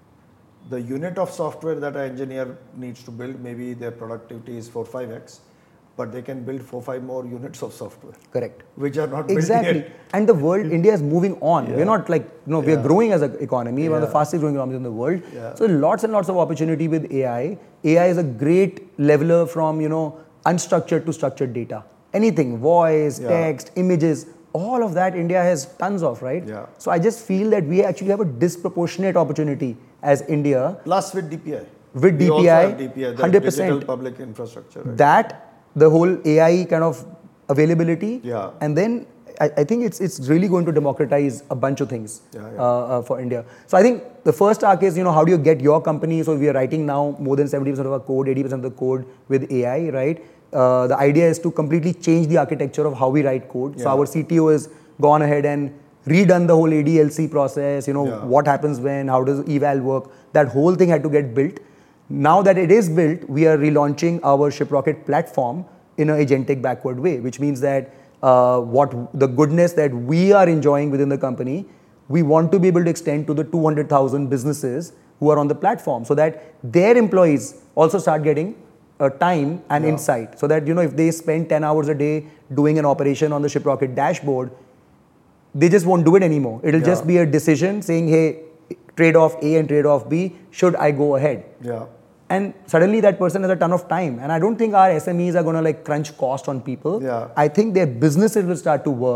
the unit of software that an engineer needs to build, maybe their productivity is four, five x, but they can build four, five more units of software,
Correct.
which are not built
Exactly.
yet.
And the world, India is moving on.
Yeah.
We're not like, you know, we're
Yeah.
growing as an economy, one of the
Yeah.
fastest growing economies in the world.
Yeah.
So lots and lots of opportunity with A I. A I is a great leveler from, you know, unstructured to structured data. Anything, voice,
Yeah.
text, images, all of that India has tons of, right?
Yeah.
So I just feel that we actually have a disproportionate opportunity as India.
Plus with D P I.
With
We also
D P I,
have D P I, the
one hundred percent.
digital public infrastructure. Right?
That, the whole A I kind of availability,
Yeah.
and then I, I think it's it's really going to democratize a bunch of things
Yeah, yeah.
Uh, uh, for India. So I think the first arc is, you know, how do you get your company? So we are writing now more than seventy percent of our code, eighty percent of the code with A I, right? Uh, the idea is to completely change the architecture of how we write code. So
Yeah.
our C T O has gone ahead and redone the whole A D L C process, you know,
Yeah.
what happens when, how does eval work? That whole thing had to get built. Now that it is built, we are relaunching our ShipRocket platform in an agentic backward way, which means that uh, what the goodness that we are enjoying within the company, we want to be able to extend to the two hundred thousand businesses who are on the platform, so that their employees also start getting uh, time and
Yeah.
insight. So that, you know, if they spend ten hours a day doing an operation on the ShipRocket dashboard, they just won't do it anymore. It'll just
Yeah.
be a decision saying, hey, trade-off A and trade-off B, should I go ahead?
Yeah.
And suddenly that person has a ton of time. And I don't think our S M Es are going to like crunch cost on people.
Yeah.
I think their businesses will start to work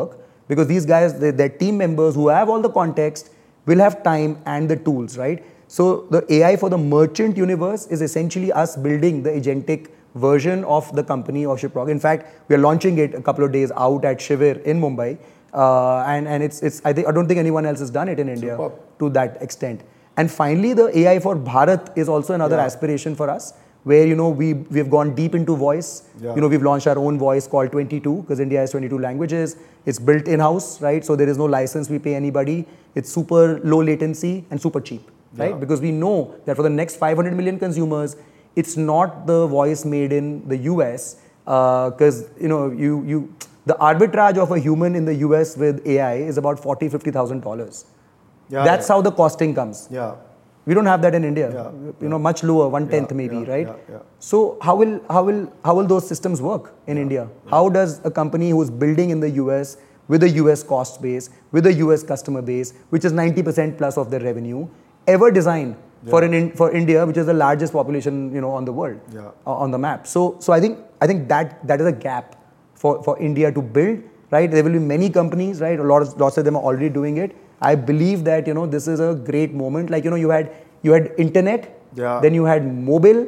because these guys, they, their team members who have all the context will have time and the tools, right? So the A I for the merchant universe is essentially us building the agentic version of the company of Shiprocket. In fact, we are launching it a couple of days out at Shivir in Mumbai, uh, and and it's it's I think I don't think anyone else has done it in India
Superb.
to that extent. And finally, the A I for Bharat is also another
Yeah.
aspiration for us, where you know we we've gone deep into voice.
Yeah.
You know, we've launched our own voice called twenty-two because India has twenty-two languages. It's built in-house, right? So there is no license we pay anybody. It's super low latency and super cheap, right?
Yeah.
Because we know that for the next five hundred million consumers, it's not the voice made in the U S because uh, you know you you the arbitrage of a human in the U S with A I is about forty fifty thousand dollars.
Yeah,
That's
yeah.
how the costing comes.
Yeah.
We don't have that in India.
Yeah,
You know, much lower, one tenth
Yeah,
maybe,
yeah,
right?
yeah, yeah.
So how will how will how will those systems work in India? How does a company who's building in the U S with a U S cost base, with a U S customer base, which is ninety percent plus of their revenue, ever design for an in, for India, which is the largest population, you know, on the world,
Yeah.
uh, on the map? So so I think I think that that is a gap for for India to build, right? There will be many companies, right? A lot of lots of them are already doing it. I believe that you know this is a great moment. Like you know you had you had internet,
Yeah.
then you had mobile.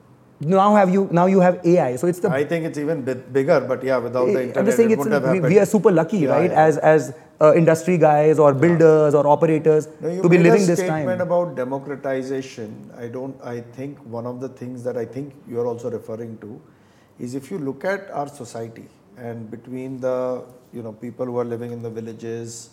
Now have you now you have A I. So it's the
I think it's even bit bigger, but yeah, without the internet,
I'm just saying
it
it's
wouldn't have
we,
happened.
we are super lucky,
Yeah,
right?
yeah.
As as uh, industry guys or builders or operators
No, you
to be
made
living
a
this
statement
time.
about democratization. I don't. I think one of the things that I think you are also referring to is if you look at our society and between the you know people who are living in the villages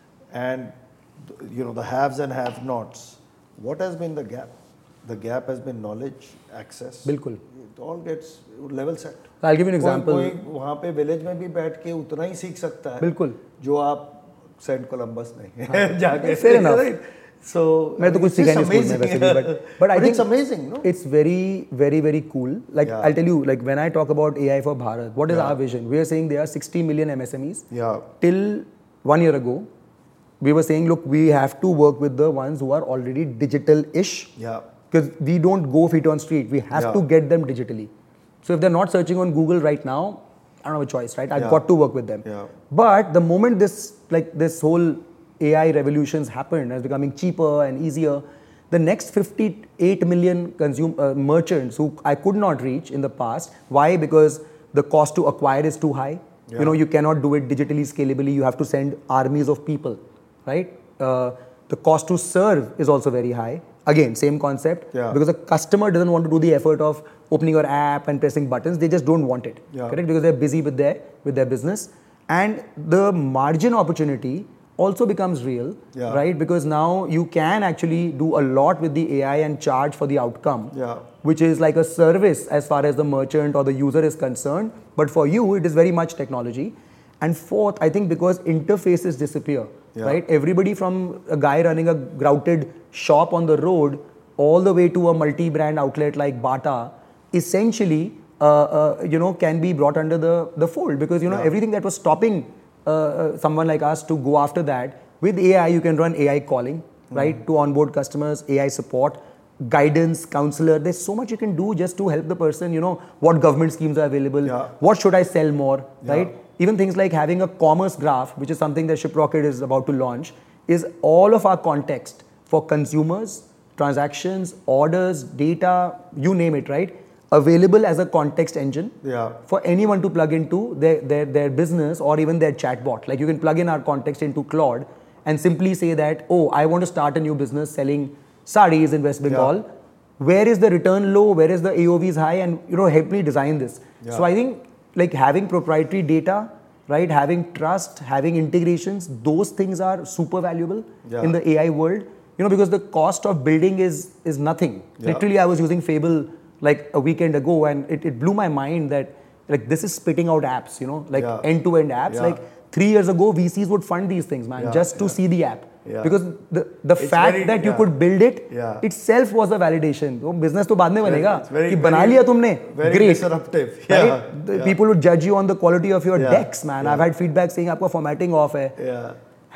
and you know the haves and have-nots, what has been the gap? The gap has been knowledge, access.
बिल्कुल.
It all gets level set.
I'll give you an
कोई
example.
कोई वहाँ पे village में भी बैठ के उतना ही सीख सकता है
बिल्कुल.
जो आप सेंट कोलंबस नहीं जाके
Fair enough.
Right? So
मैं तो कुछ सीखा नहीं स्कूल में वैसे भी, but but I
But
think
it's amazing, no?
It's very very very cool. Like
Yeah.
I'll tell you, like when I talk about A I for Bharat, what is
Yeah.
our vision? We are saying there are sixty million M S M Es.
Yeah.
Till one year ago, we were saying, look, we have to work with the ones who are already digital-ish.
Yeah.
Because we don't go feet on street. We have
Yeah.
to get them digitally. So if they're not searching on Google right now, I don't have a choice, right? I've
Yeah.
got to work with them.
Yeah.
But the moment this, like this whole A I revolutions happened, as becoming cheaper and easier, the next fifty-eight million consume uh, merchants who I could not reach in the past. Why? Because the cost to acquire is too high.
Yeah.
You know, you cannot do it digitally, scalably. You have to send armies of people, right? Uh, the cost to serve is also very high. Again, same concept.
Yeah.
Because the customer doesn't want to do the effort of opening your app and pressing buttons. They just don't want it.
Yeah.
Correct? Because they're busy with their with their business. And the margin opportunity also becomes real,
Yeah.
right? Because now you can actually do a lot with the A I and charge for the outcome,
Yeah.
which is like a service as far as the merchant or the user is concerned. But for you, it is very much technology. And fourth, I think because interfaces disappear,
Yeah.
right? Everybody from a guy running a grouted shop on the road all the way to a multi-brand outlet like Bata, essentially, uh, uh, you know, can be brought under the, the fold because, you know,
Yeah.
everything that was stopping uh, uh, someone like us to go after that, with A I, you can run A I calling, right? To onboard customers, A I support, guidance, counselor. There's so much you can do just to help the person, you know, what government schemes are available,
Yeah.
what should I sell more,
Yeah.
right? Even things like having a commerce graph, which is something that Shiprocket is about to launch, is all of our context for consumers, transactions, orders, data, you name it, right? Available as a context engine
Yeah.
for anyone to plug into their, their, their business or even their chatbot. Like you can plug in our context into Claude and simply say that, oh, I want to start a new business selling sarees in West Bengal.
Yeah.
Where is the return low? Where is the A O Vs high? And you know, help me design this.
Yeah.
So I think like having proprietary data, right? Having trust, having integrations, those things are super valuable
Yeah.
in the A I world. You know, because the cost of building is is nothing.
Yeah.
Literally, I was using Fable like a weekend ago, and it, it blew my mind that like this is spitting out apps. You know, like
Yeah.
end-to-end apps.
Yeah.
Like three years ago, V Cs would fund these things, man,
Yeah,
just to
yeah.
see the app.
Yeah.
Because the the
It's
fact
very-
that you
yeah.
could build it
Yeah.
itself was a validation. तो business तो बाद में बनेगा
It's very-
कि बना
very-
लिया तुमने,
very
great,
disruptive.
right?
Yeah,
The
yeah.
people would judge you on the quality of your
Yeah,
decks, man.
yeah.
I've had feedback saying आपका formatting off है.
Yeah.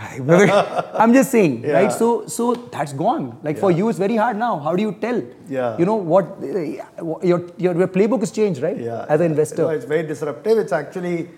I'm just saying,
Yeah.
right? So, so that's gone. Like for
Yeah.
you, it's very hard now. How do you tell?
Yeah.
You know what? Your your, your playbook is changed, right?
Yeah.
As an investor.
No, it's very disruptive. It's actually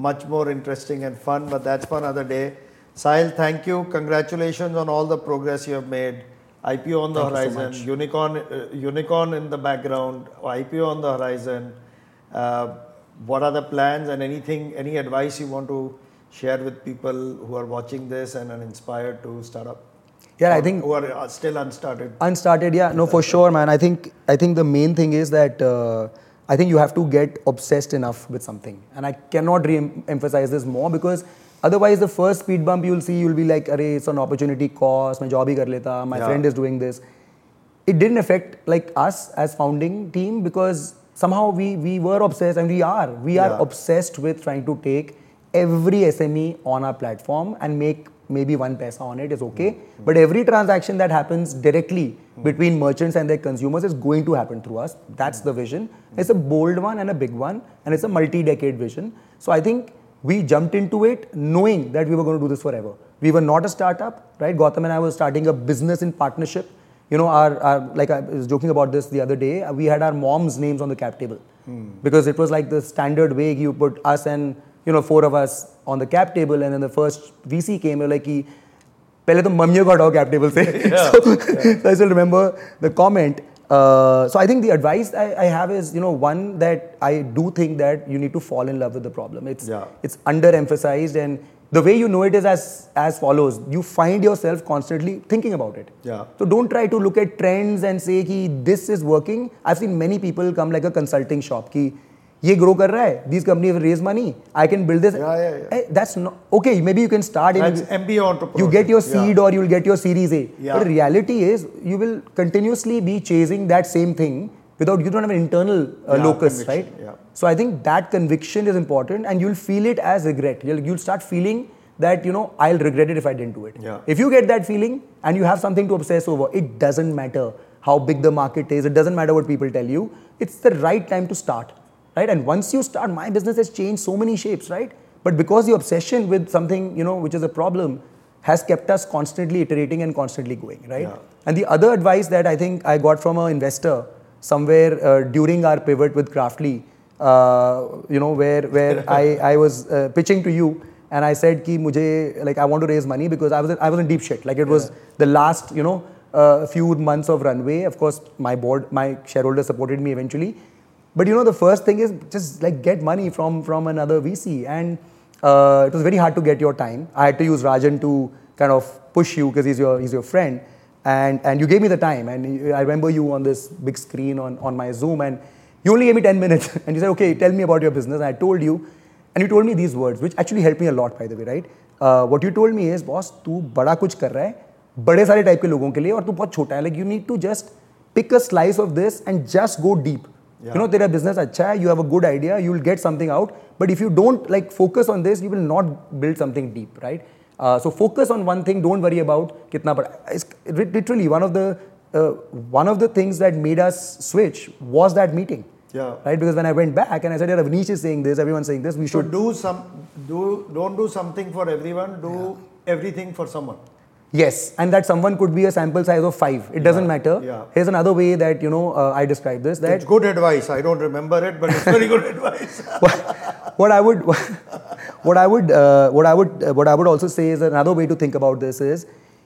much more interesting and fun, but that's for another day. Sahil, thank you. Congratulations on all the progress you have made. I P O on the
Thank you so
horizon,
much.
unicorn, uh, unicorn in the background, I P O on the horizon. Uh, what are the plans and anything, any advice you want to share with people who are watching this and are inspired to start up?
Yeah,
Or
I think
who are uh, still unstarted.
unstarted. Yeah, no, for sure, man. I think I think the main thing is that uh, I think you have to get obsessed enough with something, and I cannot re-emphasize this more because otherwise, the first speed bump you'll see, you'll be like, "Arey, it's an opportunity cost. My job hi kar leta. My
Yeah.
friend is doing this." It didn't affect like us as founding team because somehow we we were obsessed, and we are we are
Yeah.
obsessed with trying to take every S M E on our platform and make maybe one paisa on it is okay. Mm-hmm. But every transaction that happens directly mm-hmm. between merchants and their consumers is going to happen through us. That's mm-hmm. the vision. Mm-hmm. It's a bold one and a big one, and it's a multi-decade vision. So I think we jumped into it knowing that we were going to do this forever. We were not a startup, right? Gautam and I were starting a business in partnership. You know, our, our like I was joking about this the other day, we had our mom's names on the cap table. Hmm. Because it was like the standard way you put us and, you know, four of us on the cap table, and then the first V C came, we were like, ki, pehle to mummiyon ko hataao cap table se.
Yeah.
so, yeah. so I still remember the comment. Uh, so I think the advice I, I have is, you know, one that I do think that you need to fall in love with the problem. It's
yeah.
it's underemphasized, and the way you know it is as as follows. You find yourself constantly thinking about it.
Yeah.
So don't try to look at trends and say ki this is working. I've seen many people come like a consulting shop ki ye grow kar raha hai. These companies have raised money. I can build this.
Yeah, yeah, yeah.
Hey, that's not okay. Maybe you can start.
That's
in,
M B A entrepreneurship.
You get your seed
yeah.
or you'll get your Series A.
Yeah.
But the reality is you will continuously be chasing that same thing without you don't have an internal uh,
yeah,
locus, right?
Yeah.
So I think that conviction is important, and you'll feel it as regret. You'll, you'll start feeling that, you know, I'll regret it if I didn't do it.
Yeah.
If you get that feeling and you have something to obsess over, it doesn't matter how big the market is. It doesn't matter what people tell you. It's the right time to start, right? And once you start, my business has changed so many shapes, right? But because the obsession with something, you know, which is a problem, has kept us constantly iterating and constantly going, right?
Yeah.
And the other advice that I think I got from an investor somewhere uh, during our pivot with Craftly, uh, you know, where where I, I was uh, pitching to you, and I said ki mujhe, like I want to raise money because I was I was in deep shit. Like it was yeah. the last, you know, uh, few months of runway. Of course, my board, my shareholders supported me eventually. But you know, the first thing is just like get money from from another V C, and uh, it was very hard to get your time. I had to use Rajan to kind of push you because he's your he's your friend, and and you gave me the time. And I remember you on this big screen on on my Zoom, and you only gave me ten minutes, and you said, okay, tell me about your business. And I told you, and you told me these words, which actually helped me a lot, by the way, right? Uh, what you told me is, boss, तू बड़ा कुछ कर रहा है, बड़े सारे type के लोगों के लिए, और तू बहुत छोटा है. Like you need to just pick a slice of this and just go deep. Yeah. You know, तेरा business अच्छा है, you have a good idea, you will get something out. But if you don't like focus on this, you will not build something deep, right? Uh, so focus on one thing. Don't worry about कितना बड़ा. It's literally one of the uh, one of the things that made us switch was that meeting.
Yeah.
Right, because when I went back and I said, yeah, Avnish is saying this, everyone's saying this, we
so
should
do some, do don't do something for everyone, do yeah. everything for someone.
Yes, and that someone could be a sample size of five. It doesn't
yeah.
matter.
Yeah.
Here's another way that, you know, uh, I describe this. That
it's good advice. I don't remember it, but it's very good advice.
what, what I would, what I would, uh, what I would, uh, what I would also say is another way to think about this is,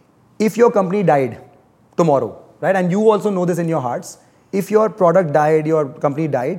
if your company died tomorrow, right, and you also know this in your hearts. If your product died, your company died,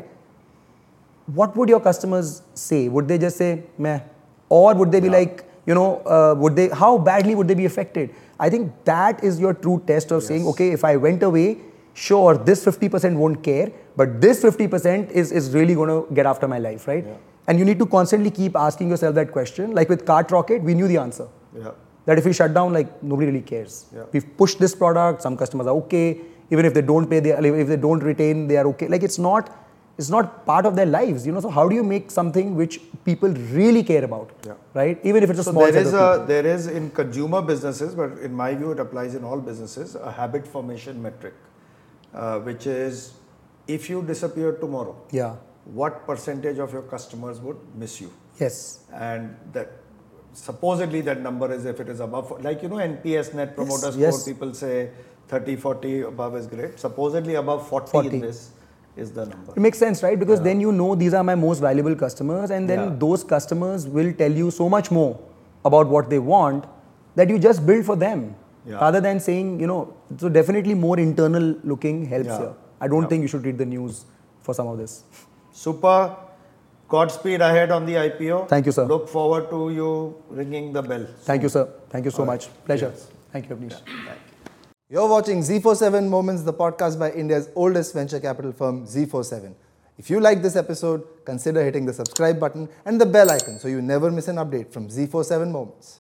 what would your customers say? Would they just say, meh? Or would they be yeah. like, you know, uh, would they, how badly would they be affected? I think that is your true test of yes. saying, okay, if I went away, sure, this fifty percent won't care, but this fifty percent is, is really going to get after my life, right? Yeah. And you need to constantly keep asking yourself that question. Like with CartRocket, we knew the answer.
Yeah.
That if we shut down, like nobody really cares.
Yeah.
We've pushed this product, some customers are okay. Even if they don't pay, they, if they don't retain, they are okay. Like it's not, it's not part of their lives, you know. So how do you make something which people really care about,
yeah.
right? Even if it's a
so
small
there
set
is
of
a
people.
there is in consumer businesses, but in my view, it applies in all businesses. A habit formation metric, uh, which is if you disappear tomorrow,
yeah,
what percentage of your customers would miss you?
Yes,
and that. Supposedly that number is if it is above, like you know, N P S, Net Promoter
yes,
Score,
yes.
people say thirty, forty above is great. Supposedly above forty,
forty.
in this is the number.
It makes sense, right? Because yeah. then you know these are my most valuable customers, and then yeah. those customers will tell you so much more about what they want that you just build for them. Yeah. Rather than saying, you know, so definitely more internal looking helps yeah. here. I don't yeah. think you should read the news for some of this.
Super. Godspeed ahead on the I P O.
Thank you, sir.
Look forward to you ringing the bell.
Thank you, sir. Thank you so All much. Right. Pleasure. Yes. Thank you, Abneesh. Yeah.
You're watching Z forty-seven Moments, the podcast by India's oldest venture capital firm, Z forty-seven. If you like this episode, consider hitting the subscribe button and the bell icon so you never miss an update from Z forty-seven Moments.